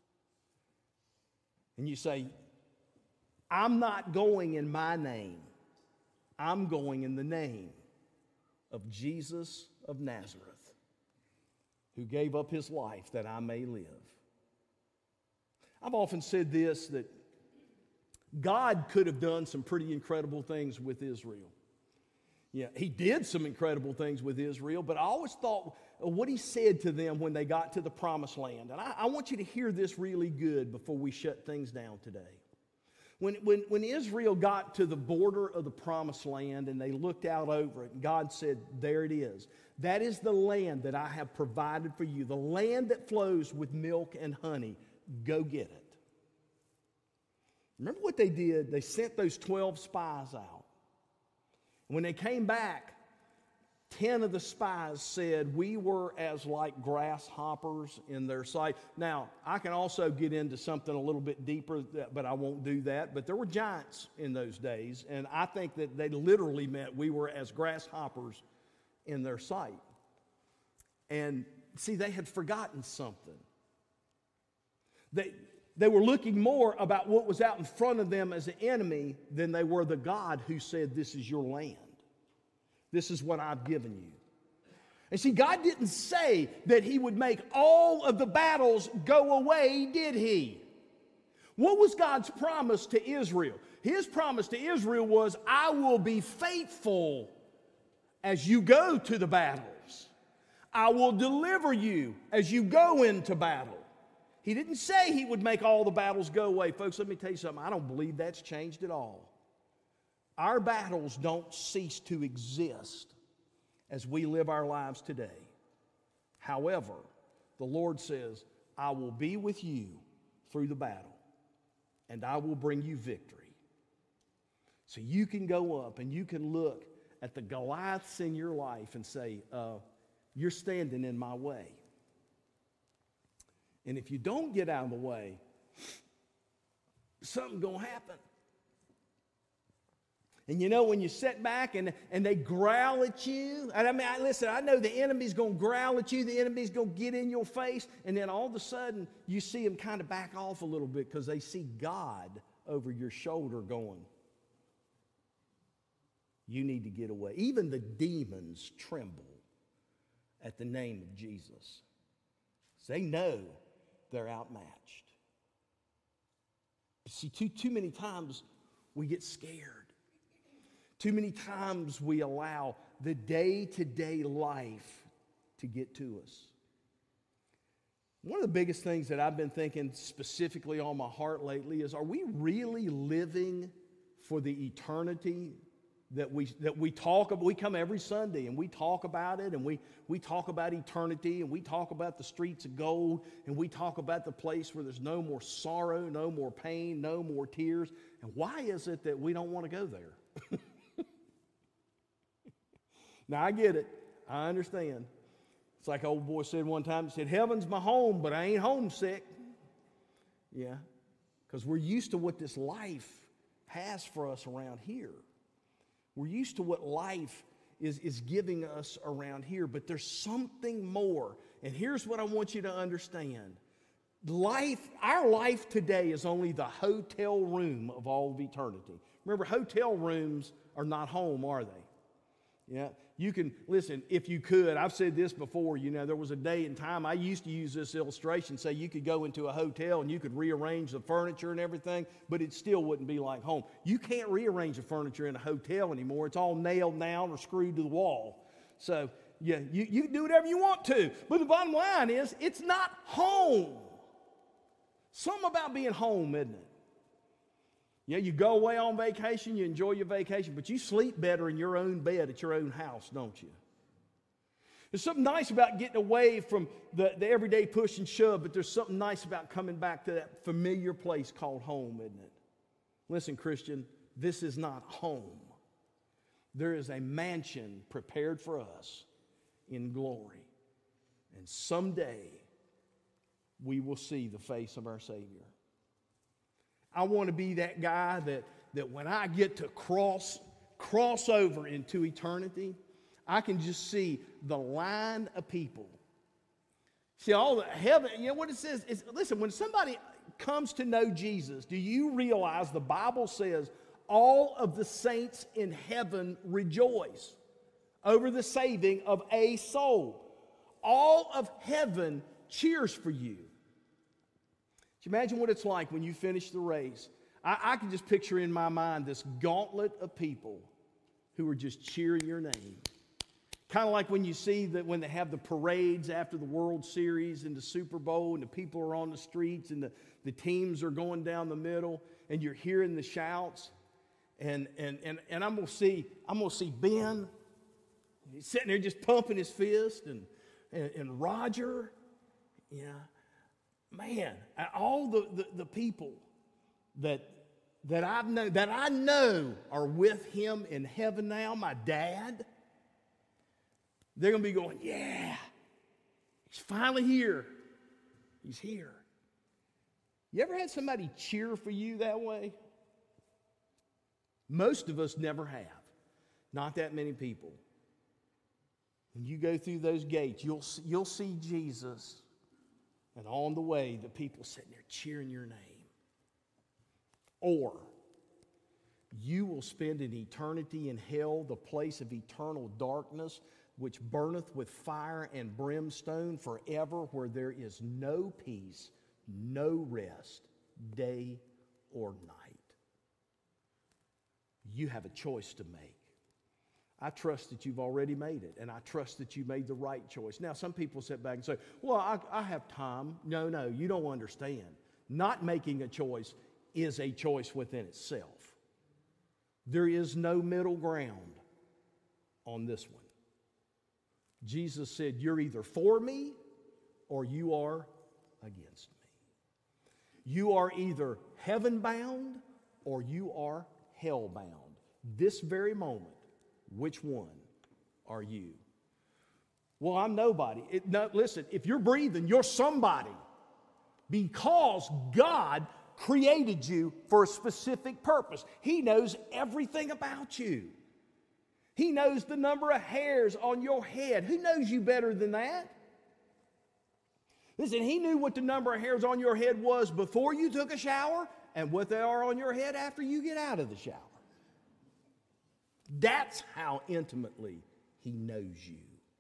and you say, I'm not going in my name. I'm going in the name of Jesus of Nazareth, who gave up his life that I may live. I've often said this, that God could have done some pretty incredible things with Israel. Yeah, he did some incredible things with Israel, but I always thought what he said to them when they got to the promised land. And I want you to hear this really good before we shut things down today. When Israel got to the border of the promised land and they looked out over it, and God said, there it is. That is the land that I have provided for you, the land that flows with milk and honey. Go get it. Remember what they did? They sent those 12 spies out. When they came back, 10 of the spies said, we were as like grasshoppers in their sight. Now, I can also get into something a little bit deeper, but I won't do that. But there were giants in those days, and I think that they literally meant we were as grasshoppers in their sight. And see, they had forgotten something. They were looking more about what was out in front of them as an enemy than they were the God who said, this is your land. This is what I've given you. And see, God didn't say that he would make all of the battles go away, did he? What was God's promise to Israel? His promise to Israel was, I will be faithful as you go to the battles. I will deliver you as you go into battle. He didn't say he would make all the battles go away. Folks, let me tell you something. I don't believe that's changed at all. Our battles don't cease to exist as we live our lives today. However, the Lord says, I will be with you through the battle, and I will bring you victory. So you can go up and you can look at the Goliaths in your life and say, you're standing in my way. And if you don't get out of the way, something's going to happen. And you know, when you sit back and they growl at you, and I mean, listen, I know the enemy's going to growl at you, the enemy's going to get in your face, and then all of a sudden you see them kind of back off a little bit because they see God over your shoulder going, you need to get away. Even the demons tremble at the name of Jesus. They know they're outmatched. See, too many times we get scared. Too many times we allow the day-to-day life to get to us. One of the biggest things that I've been thinking specifically on my heart lately is, are we really living for the eternity that we talk about? We come every Sunday and we talk about it, and we talk about eternity, and we talk about the streets of gold, and we talk about the place where there's no more sorrow, no more pain, no more tears. And why is it that we don't want to go there? Now, I get it. I understand. It's like old boy said one time, he said, heaven's my home, but I ain't homesick. Yeah, because we're used to what this life has for us around here. We're used to what life is giving us around here, but there's something more. And here's what I want you to understand. Our life today is only the hotel room of all of eternity. Remember, hotel rooms are not home, are they? Yeah, you can, listen, if you could, I've said this before, you know, there was a day and time, I used to use this illustration, say you could go into a hotel and you could rearrange the furniture and everything, but it still wouldn't be like home. You can't rearrange the furniture in a hotel anymore. It's all nailed down or screwed to the wall. So, yeah, you can do whatever you want to, but the bottom line is, it's not home. Something about being home, isn't it? Yeah, you go away on vacation, you enjoy your vacation, but you sleep better in your own bed at your own house, don't you? There's something nice about getting away from the everyday push and shove, but there's something nice about coming back to that familiar place called home, isn't it? Listen, Christian, this is not home. There is a mansion prepared for us in glory. And someday we will see the face of our Savior. I want to be that guy that when I get to cross over into eternity, I can just see the line of people. See, all the heaven, you know what it says? Listen, when somebody comes to know Jesus, do you realize the Bible says all of the saints in heaven rejoice over the saving of a soul? All of heaven cheers for you. Can you imagine what it's like when you finish the race? I can just picture in my mind this gauntlet of people who are just cheering your name. Kind of like when you see that when they have the parades after the World Series and the Super Bowl and the people are on the streets and the teams are going down the middle and you're hearing the shouts. And I'm gonna see Ben. He's sitting there just pumping his fist and Roger. Yeah. Man, all the people that I know are with him in heaven now, my dad, they're going to be going, yeah, he's finally here. He's here. You ever had somebody cheer for you that way? Most of us never have. Not that many people. When you go through those gates, you'll see Jesus. And on the way, the people sitting there cheering your name. Or you will spend an eternity in hell, the place of eternal darkness, which burneth with fire and brimstone forever, where there is no peace, no rest, day or night. You have a choice to make. I trust that you've already made it, and I trust that you made the right choice. Now, some people sit back and say, well, I have time. No, you don't understand. Not making a choice is a choice within itself. There is no middle ground on this one. Jesus said, you're either for me or you are against me. You are either heaven-bound or you are hell-bound. This very moment, which one are you? Well, I'm nobody. Listen, if you're breathing, you're somebody. Because God created you for a specific purpose. He knows everything about you. He knows the number of hairs on your head. Who knows you better than that? Listen, He knew what the number of hairs on your head was before you took a shower and what they are on your head after you get out of the shower. That's how intimately He knows you.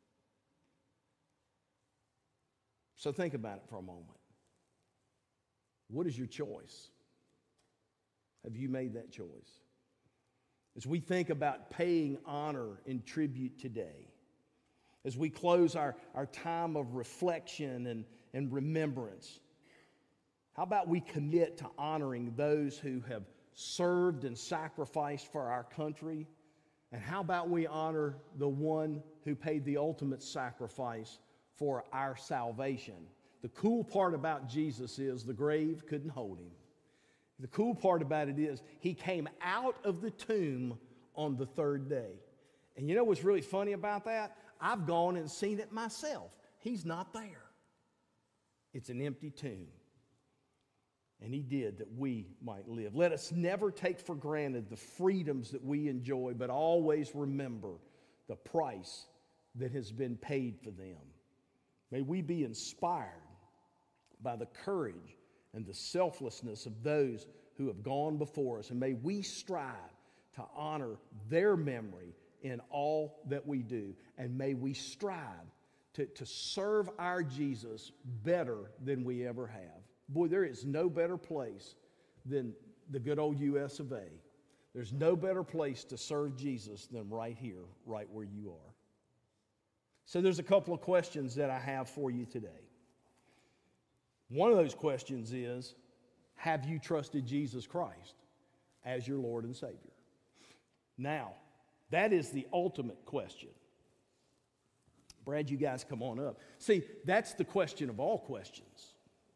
So think about it for a moment. What is your choice? Have you made that choice? As we think about paying honor and tribute today, as we close our time of reflection and remembrance, how about we commit to honoring those who have served and sacrificed for our country? And how about we honor the one who paid the ultimate sacrifice for our salvation? The cool part about Jesus is the grave couldn't hold Him. The cool part about it is He came out of the tomb on the third day. And you know what's really funny about that? I've gone and seen it myself. He's not there. It's an empty tomb. And He did that we might live. Let us never take for granted the freedoms that we enjoy, but always remember the price that has been paid for them. May we be inspired by the courage and the selflessness of those who have gone before us. And may we strive to honor their memory in all that we do. And may we strive to serve our Jesus better than we ever have. Boy, there is no better place than the good old U.S. of A. There's no better place to serve Jesus than right here, right where you are. So there's a couple of questions that I have for you today. One of those questions is, have you trusted Jesus Christ as your Lord and Savior? Now, that is the ultimate question. Brad, you guys come on up. See, that's the question of all questions.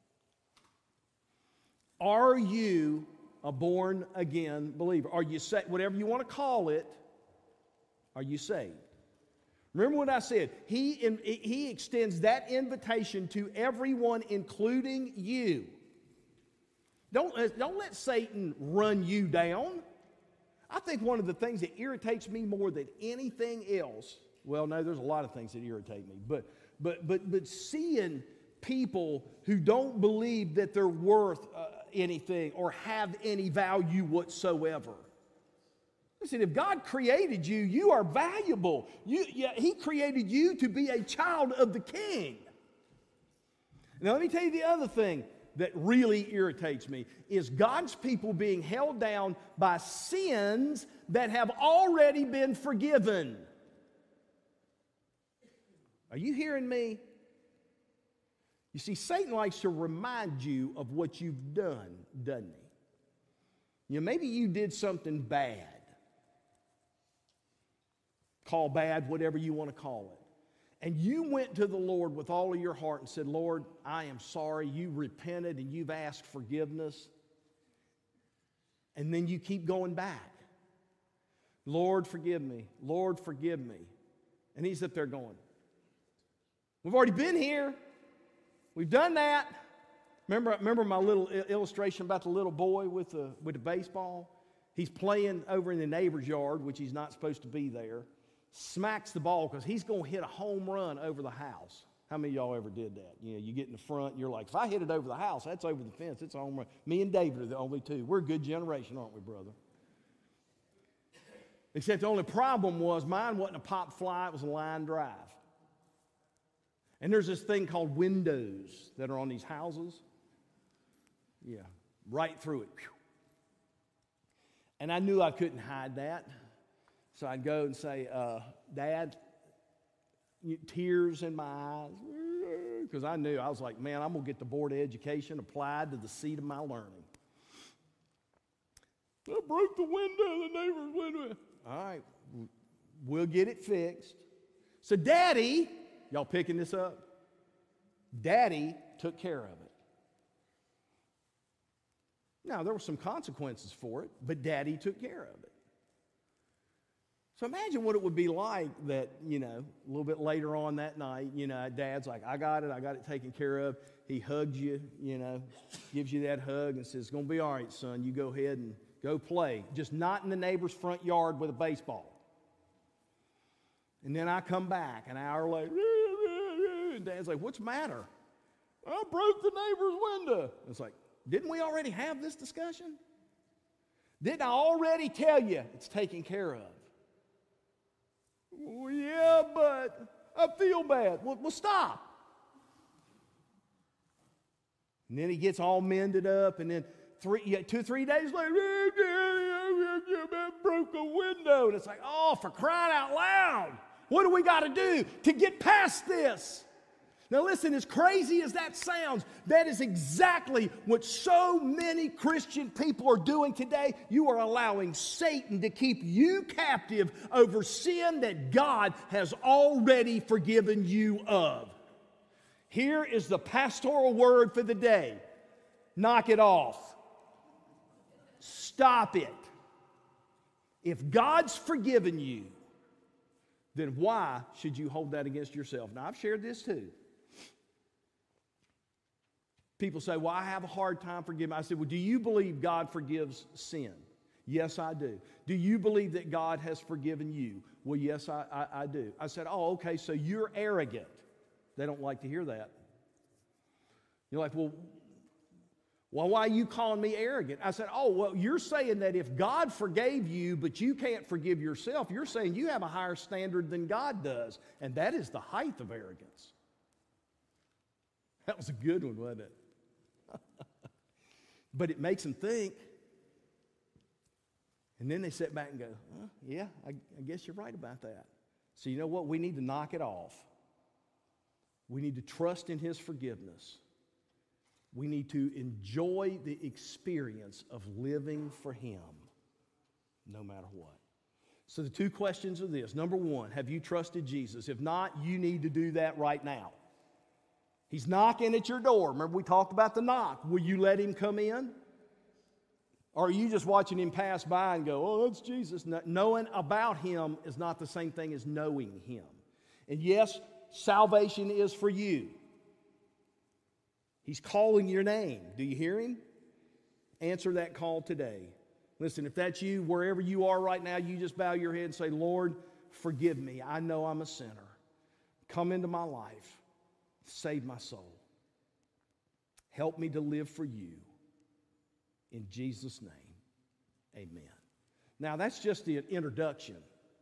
Are you a born-again believer? Are you saved? Whatever you want to call it, are you saved? Remember what I said. He extends that invitation to everyone, including you. Don't let Satan run you down. I think one of the things that irritates me more than anything else, well, no, there's a lot of things that irritate me, but seeing people who don't believe that they're worth anything or have any value whatsoever. Listen, if God created you, you are valuable. He created you to be a child of the King. Now, let me tell you the other thing that really irritates me is God's people being held down by sins that have already been forgiven. Are you hearing me? You see, Satan likes to remind you of what you've done, doesn't he? You know, maybe you did something bad. Call bad, whatever you want to call it. And you went to the Lord with all of your heart and said, Lord, I am sorry. You repented and you've asked forgiveness. And then you keep going back. Lord, forgive me. Lord, forgive me. And he's up there going, we've already been here. We've done that. Remember my little illustration about the little boy with the baseball? He's playing over in the neighbor's yard, which he's not supposed to be there. Smacks the ball because he's going to hit a home run over the house. How many of y'all ever did that? You know, you get in the front, and you're like, if I hit it over the house, that's over the fence. It's a home run. Me and David are the only two. We're a good generation, aren't we, brother? Except the only problem was mine wasn't a pop fly, it was a line drive. And there's this thing called windows that are on these houses. Yeah, right through it. Whew. And I knew I couldn't hide that. So I'd go and say, Dad, tears in my eyes. Because I knew, I was like, man, I'm going to get the Board of Education applied to the seat of my learning. I broke the window, the neighbor's window. All right, we'll get it fixed. So Daddy, y'all picking this up? Daddy took care of it. Now, there were some consequences for it, but Daddy took care of it. So imagine what it would be like that, you know, a little bit later on that night, you know, Dad's like, I got it taken care of. He hugs you, you know, gives you that hug and says, it's going to be all right, son. You go ahead and go play. Just not in the neighbor's front yard with a baseball. And then I come back an hour later, and Dad's like, what's the matter? I broke the neighbor's window. It's like, didn't we already have this discussion? Didn't I already tell you it's taken care of? Well, yeah, but I feel bad. Well, stop. And then he gets all mended up, and then 2-3 days later, I broke a window. And it's like, oh, for crying out loud. What do we got to do to get past this? Now listen, as crazy as that sounds, that is exactly what so many Christian people are doing today. You are allowing Satan to keep you captive over sin that God has already forgiven you of. Here is the pastoral word for the day. Knock it off. Stop it. If God's forgiven you, then why should you hold that against yourself? Now, I've shared this too. People say, well, I have a hard time forgiving. I said, well, do you believe God forgives sin? Yes, I do. Do you believe that God has forgiven you? Well, yes, I do. I said, oh, okay, so you're arrogant. They don't like to hear that. You're like, well, why are you calling me arrogant? I said, oh, well, you're saying that if God forgave you, but you can't forgive yourself, you're saying you have a higher standard than God does. And that is the height of arrogance. That was a good one, wasn't it? But it makes them think. And then they sit back and go, yeah, I guess you're right about that. So you know what? We need to knock it off. We need to trust in His forgiveness. We need to enjoy the experience of living for Him, no matter what. So the two questions are this. Number one, have you trusted Jesus? If not, you need to do that right now. He's knocking at your door. Remember we talked about the knock. Will you let Him come in? Or are you just watching Him pass by and go, oh, that's Jesus? No, knowing about Him is not the same thing as knowing Him. And yes, salvation is for you. He's calling your name. Do you hear him? Answer that call today. Listen, if that's you, wherever you are right now, you just bow your head and say, Lord, forgive me. I know I'm a sinner. Come into my life. Save my soul. Help me to live for you. In Jesus' name, amen. Now, that's just the introduction.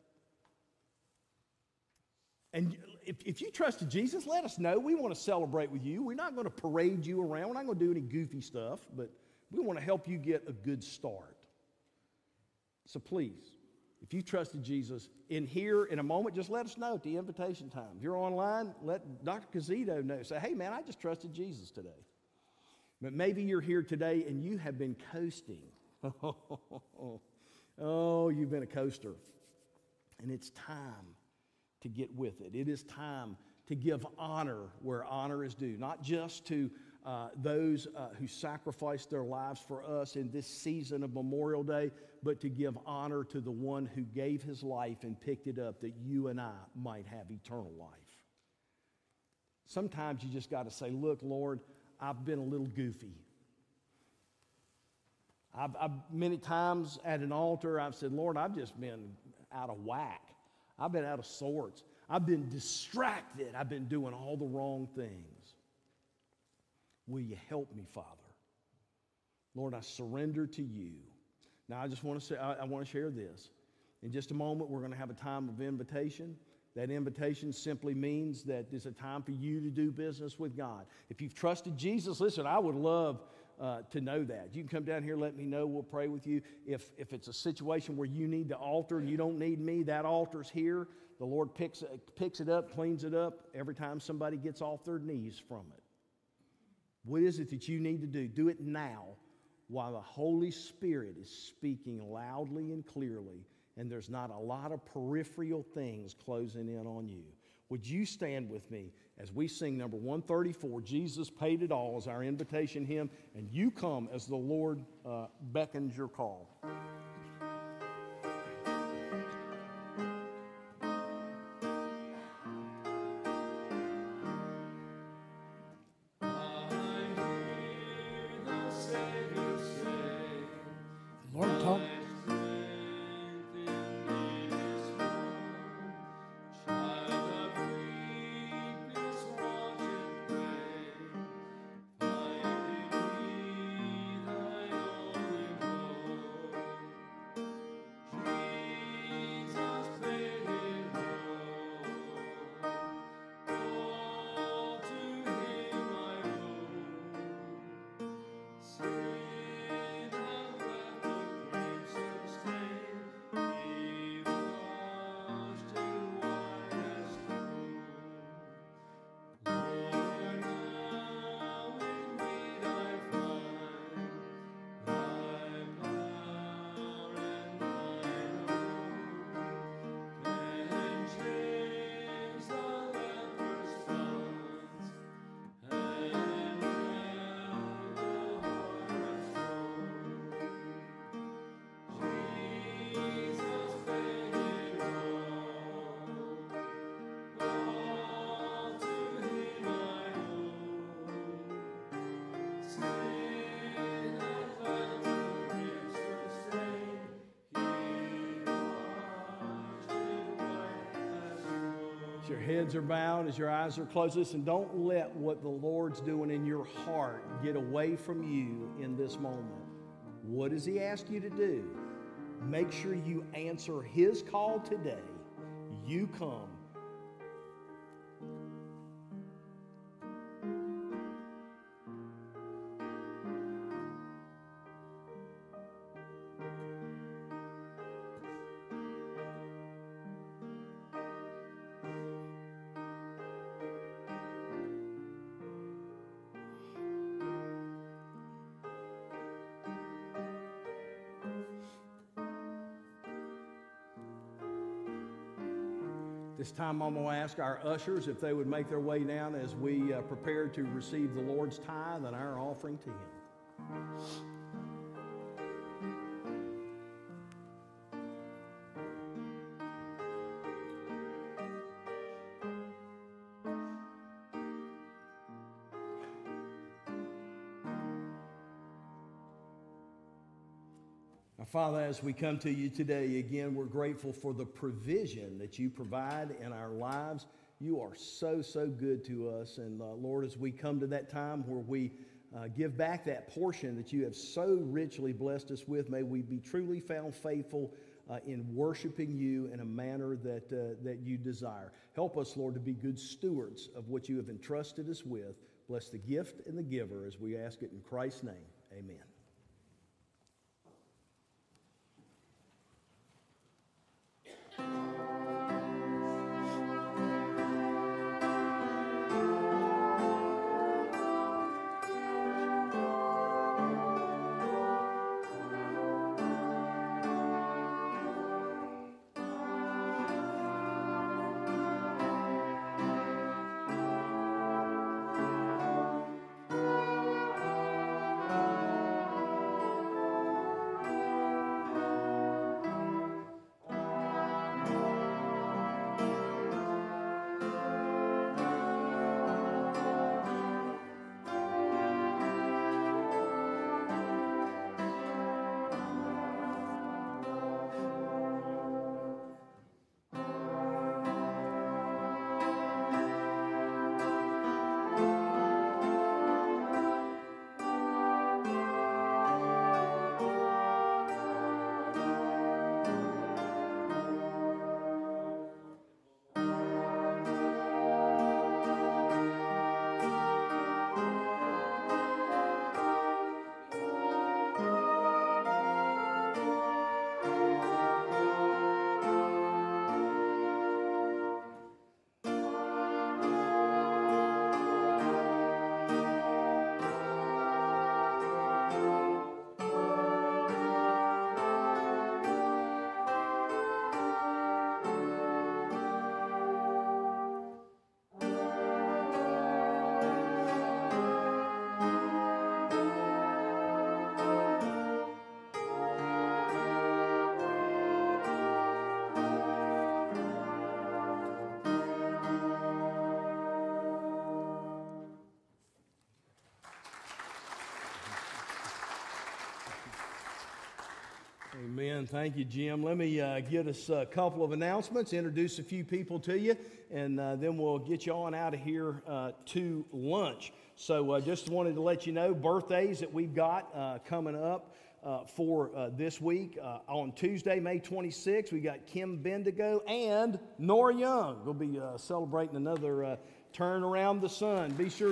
And if you trusted Jesus, let us know. We want to celebrate with you. We're not going to parade you around. We're not going to do any goofy stuff, but we want to help you get a good start. So please, if you trusted Jesus, in here in a moment, just let us know at the invitation time. If you're online, let Dr. Cazito know. Say, hey man, I just trusted Jesus today. But maybe you're here today and you have been coasting. Oh, you've been a coaster. And it's time to get with it. It is time to give honor where honor is due, not just to those who sacrificed their lives for us in this season of Memorial Day, but to give honor to the one who gave his life and picked it up that you and I might have eternal life. Sometimes you just got to say, look, Lord, I've been a little goofy. I've many times at an altar, I've said, Lord, I've just been out of whack. I've been out of sorts. I've been distracted. I've been doing all the wrong things. Will you help me, Father? Lord, I surrender to you. Now, I just want to say, I want to share this. In just a moment, we're going to have a time of invitation. That invitation simply means that it's a time for you to do business with God. If you've trusted Jesus, listen, I would love to know that. You can come down here, let me know, we'll pray with you. If it's a situation where you need the altar and you don't need me, that altar's here. The Lord picks it up, cleans it up every time somebody gets off their knees from it. What is it that you need to do? Do it now while the Holy Spirit is speaking loudly and clearly, and there's not a lot of peripheral things closing in on you. Would you stand with me as we sing number 134, Jesus Paid It All, as our invitation hymn, and you come as the Lord beckons your call. Lord, talk. As your heads are bowed, as your eyes are closed, listen, don't let what the Lord's doing in your heart get away from you in this moment. What does He ask you to do? Make sure you answer His call today. You come. This time I'm going to ask our ushers if they would make their way down as we prepare to receive the Lord's tithe and our offering to Him. Our Father, as we come to you today, again, we're grateful for the provision that you provide in our lives. You are so, so good to us. And Lord, as we come to that time where we give back that portion that you have so richly blessed us with, may we be truly found faithful in worshiping you in a manner that you desire. Help us, Lord, to be good stewards of what you have entrusted us with. Bless the gift and the giver as we ask it in Christ's name. Amen. Amen. Thank you, Jim. Let me get us a couple of announcements, introduce a few people to you, and then we'll get you on out of here to lunch. So just wanted to let you know birthdays that we've got coming up for this week. On Tuesday, May 26th, we got Kim Bendigo and Nora Young. We'll be celebrating another turn around the sun. Be sure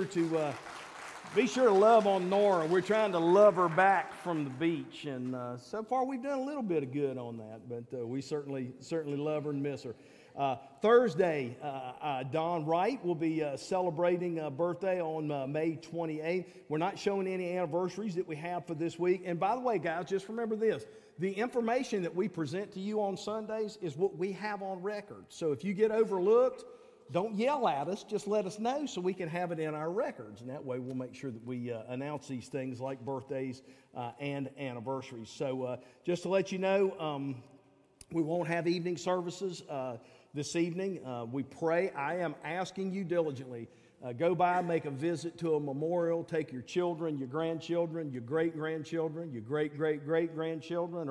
to love on Nora. We're trying to love her back from the beach, and so far we've done a little bit of good on that, but we certainly love her and miss her. Thursday, Don Wright will be celebrating a birthday on May 28th. We're not showing any anniversaries that we have for this week. And by the way, guys, just remember this. The information that we present to you on Sundays is what we have on record. So if you get overlooked, don't yell at us, just let us know so we can have it in our records. And that way we'll make sure that we announce these things like birthdays and anniversaries. So just to let you know, we won't have evening services this evening. We pray. I am asking you diligently, go by, make a visit to a memorial, take your children, your grandchildren, your great-grandchildren, your great-great-great-grandchildren, or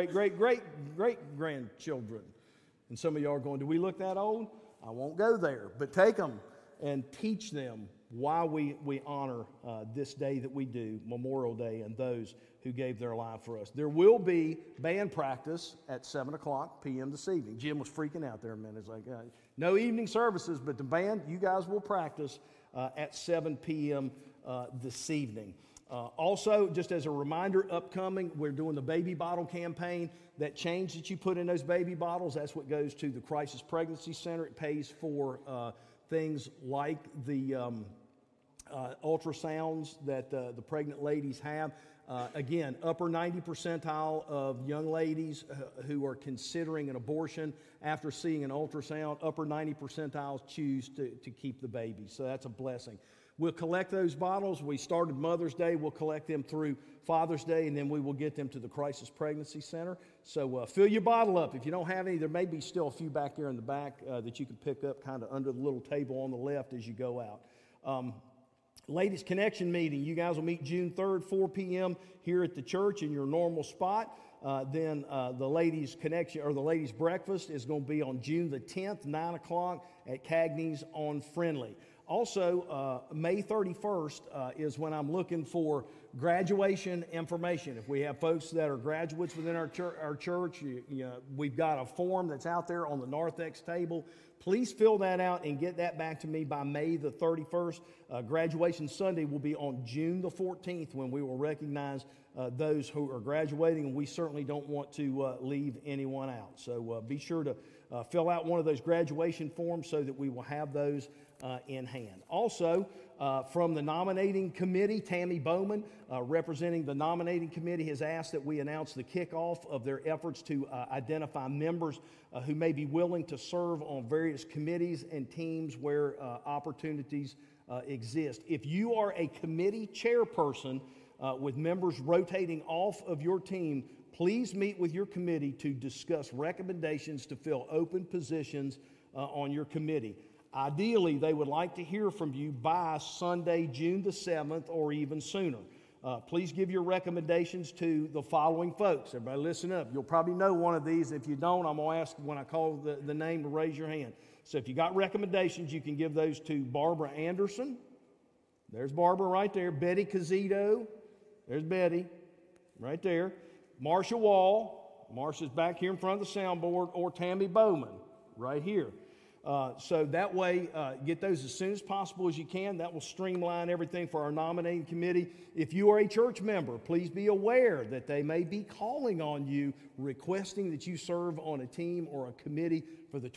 great-great-great-great-grandchildren. And some of y'all are going, do we look that old? I won't go there, but take them and teach them why we honor this day that we do, Memorial Day, and those who gave their life for us. There will be band practice at 7 o'clock p.m. this evening. Jim was freaking out there a minute. It's like, no evening services, but the band, you guys will practice at 7 p.m. This evening. Also, just as a reminder, upcoming, we're doing the baby bottle campaign. That change that you put in those baby bottles, that's what goes to the Crisis Pregnancy Center. It pays for things like the ultrasounds that the pregnant ladies have. Again, upper 90 percentile of young ladies who are considering an abortion after seeing an ultrasound, upper 90 percentiles choose to keep the baby. So that's a blessing. We'll collect those bottles. We started Mother's Day. We'll collect them through Father's Day, and then we will get them to the Crisis Pregnancy Center. So fill your bottle up. If you don't have any, there may be still a few back there in the back that you can pick up kind of under the little table on the left as you go out. Ladies Connection meeting, you guys will meet June 3rd, 4 p.m. here at the church in your normal spot. Then the Ladies Connection, or the Ladies Breakfast, is going to be on June the 10th, 9 o'clock at Cagney's on Friendly. Also, May 31st is when I'm looking for graduation information. If we have folks that are graduates within our church, we've got a form that's out there on the narthex table. Please fill that out and get that back to me by May the 31st. Graduation Sunday will be on June the 14th when we will recognize those who are graduating, and we certainly don't want to leave anyone out. So be sure to fill out one of those graduation forms so that we will have those in hand. Also, from the nominating committee, Tammy Bowman, representing the nominating committee, has asked that we announce the kickoff of their efforts to identify members who may be willing to serve on various committees and teams where opportunities exist. If you are a committee chairperson with members rotating off of your team, please meet with your committee to discuss recommendations to fill open positions on your committee. Ideally, they would like to hear from you by Sunday, June the 7th, or even sooner. Please give your recommendations to the following folks. Everybody listen up. You'll probably know one of these. If you don't, I'm going to ask when I call the name to raise your hand. So if you got recommendations, you can give those to Barbara Anderson. There's Barbara right there. Betty Cazito. There's Betty right there. Marsha Wall. Marsha's back here in front of the soundboard. Or Tammy Bowman right here. So that way, get those as soon as possible as you can. That will streamline everything for our nominating committee. If you are a church member, please be aware that they may be calling on you, requesting that you serve on a team or a committee for the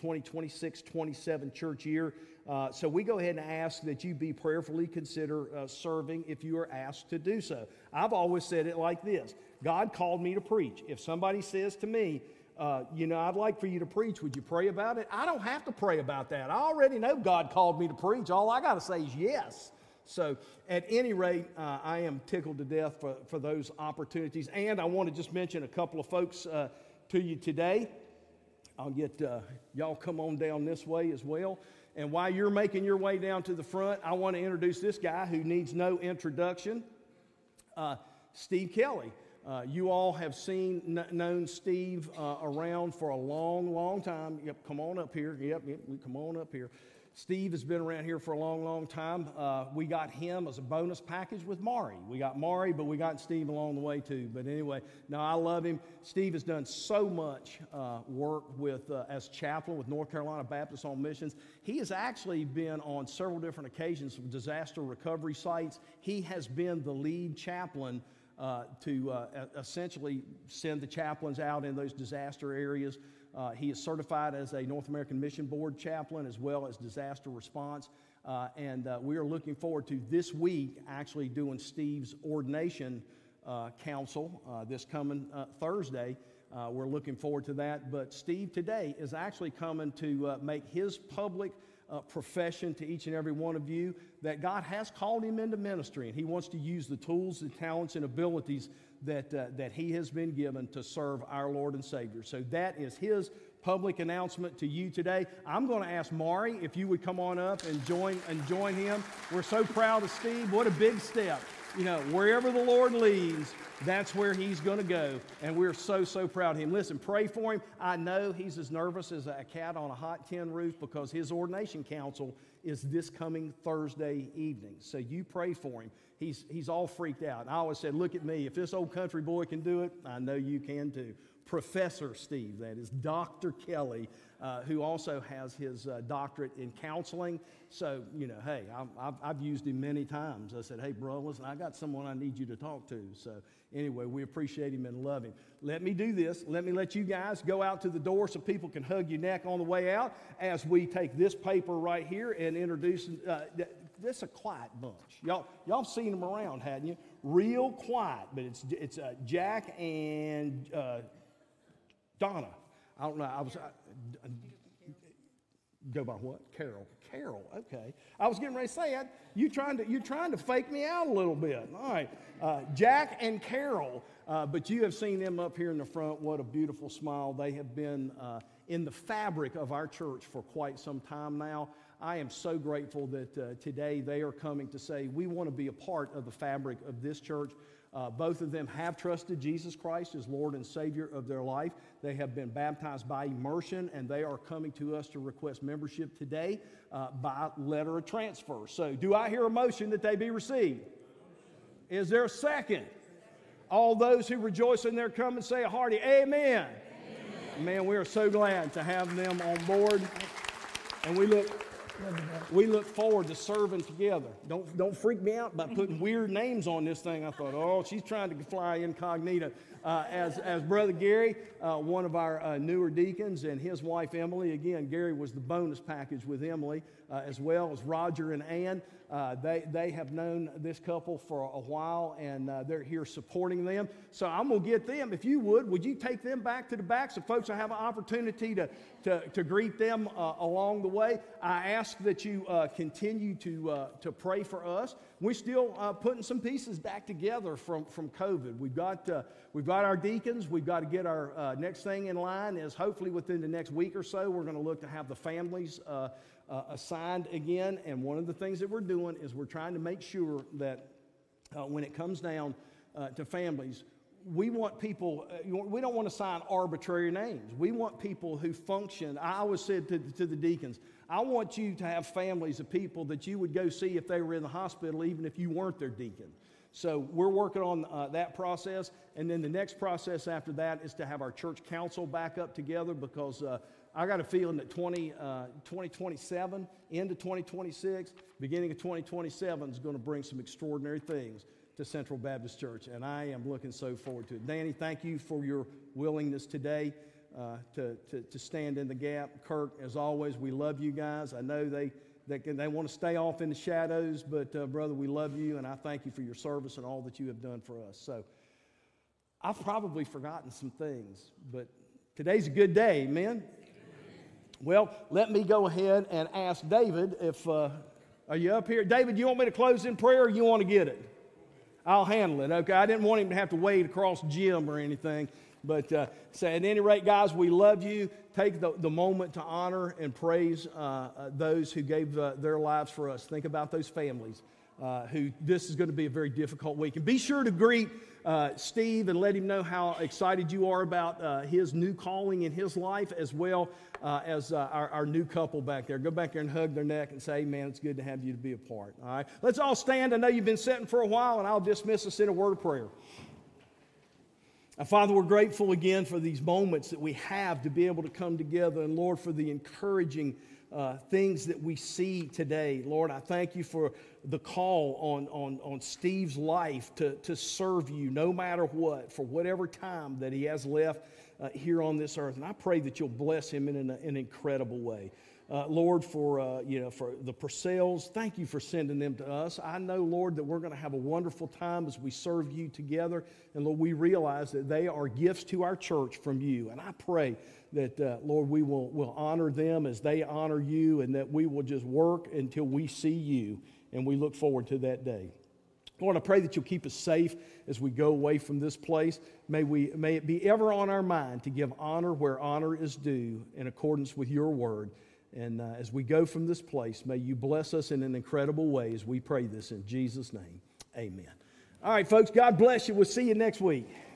2026-27 church year. So we go ahead and ask that you be prayerfully consider serving if you are asked to do so. I've always said it like this. God called me to preach. If somebody says to me, I'd like for you to preach. Would you pray about it? I don't have to pray about that. I already know God called me to preach. All I got to say is yes. So at any rate, I am tickled to death for those opportunities. And I want to just mention a couple of folks to you today. I'll get y'all come on down this way as well. And while you're making your way down to the front, I want to introduce this guy who needs no introduction, Steve Kelly. You all have known Steve around for a long, long time. Yep, come on up here. Yep, come on up here. Steve has been around here for a long, long time. We got him as a bonus package with Mari. We got Mari, but we got Steve along the way too. But anyway, no, I love him. Steve has done so much work with as chaplain with North Carolina Baptist on Missions. He has actually been on several different occasions with disaster recovery sites. He has been the lead chaplain to essentially send the chaplains out in those disaster areas. He is certified as a North American Mission Board chaplain as well as disaster response. And we are looking forward to this week actually doing Steve's ordination council this coming Thursday. We're looking forward to that. But Steve today is actually coming to make his public profession to each and every one of you that God has called him into ministry, and he wants to use the tools, the talents, and abilities that he has been given to serve our Lord and Savior. So that is his public announcement to you today. I'm going to ask Mari if you would come on up and join him. We're so proud of Steve. What a big step. Wherever the Lord leads, that's where he's going to go. And we're so, so proud of him. Listen, pray for him. I know he's as nervous as a cat on a hot tin roof because his ordination council is this coming Thursday evening. So you pray for him. He's all freaked out. And I always said, look at me. If this old country boy can do it, I know you can too. Professor Steve, that is Dr. Kelly, who also has his doctorate in counseling. So, hey, I've used him many times. I said, hey, bro, listen, I got someone I need you to talk to. So anyway, we appreciate him and love him. Let me do this. Let me let you guys go out to the door so people can hug your neck on the way out as we take this paper right here and introduce this is a quiet bunch. Y'all seen them around, hadn't you? Real quiet, but it's Jack and Donna. I don't know. Go by what? Carol. Okay. I was getting ready to say that. You're trying to fake me out a little bit. All right. Jack and Carol. But you have seen them up here in the front. What a beautiful smile. They have been in the fabric of our church for quite some time now. I am so grateful that today they are coming to say, we want to be a part of the fabric of this church. Both of them have trusted Jesus Christ as Lord and Savior of their life. They have been baptized by immersion, and they are coming to us to request membership today by letter of transfer. So do I hear a motion that they be received? Is there a second? All those who rejoice in their coming say a hearty amen. Amen. Man, we are so glad to have them on board, and we look forward to serving together. Don't freak me out by putting weird names on this thing. I thought, oh, she's trying to fly incognito. As Brother Gary, one of our newer deacons, and his wife Emily. Again, Gary was the bonus package with Emily, as well as Roger and Ann. They have known this couple for a while, and they're here supporting them. So I'm going to get them. If you would you take them back to the back so folks will have an opportunity to greet them along the way. I ask that you continue to pray for us. We're still putting some pieces back together from COVID. We've got our deacons. We've got to get our next thing in line is hopefully within the next week or so, we're going to look to have the families assigned again. And one of the things that we're doing is we're trying to make sure that when it comes down to families, we want people, we don't want to sign arbitrary names. We want people who function. I always said to the deacons, I want you to have families of people that you would go see if they were in the hospital, even if you weren't their deacon. So we're working on that process. And then the next process after that is to have our church council back up together, because I got a feeling that 2027, into 2026, beginning of 2027 is going to bring some extraordinary things to Central Baptist Church, and I am looking so forward to it. Danny, thank you for your willingness today to stand in the gap. Kirk, as always, we love you guys. I know they want to stay off in the shadows, but brother, we love you, and I thank you for your service and all that you have done for us. So I've probably forgotten some things, but today's a good day, amen? Well, let me go ahead and ask David if, are you up here? David, you want me to close in prayer, or you want to get it? I'll handle it, okay? I didn't want him to have to wade across Jim or anything. But so at any rate, guys, we love you. Take the moment to honor and praise those who gave their lives for us. Think about those families who this is going to be a very difficult week. And be sure to greet Steve and let him know how excited you are about his new calling in his life, as well as our new couple back there. Go back there and hug their neck and say, hey, man, it's good to have you to be a part. All right, let's all stand. I know you've been sitting for a while, and I'll dismiss us in a word of prayer. Father, we're grateful again for these moments that we have to be able to come together, and Lord, for the encouraging things that we see today. Lord, I thank you for the call on Steve's life to serve you no matter what, for whatever time that he has left here on this earth. And I pray that you'll bless him in an incredible way. Lord, for the Purcells, thank you for sending them to us. I know, Lord, that we're going to have a wonderful time as we serve you together. And Lord, we realize that they are gifts to our church from you. And I pray that, Lord, we will honor them as they honor you, and that we will just work until we see you. And we look forward to that day. Lord, I pray that you'll keep us safe as we go away from this place. May it be ever on our mind to give honor where honor is due in accordance with your word. And as we go from this place, may you bless us in an incredible way as we pray this in Jesus' name. Amen. All right, folks, God bless you. We'll see you next week.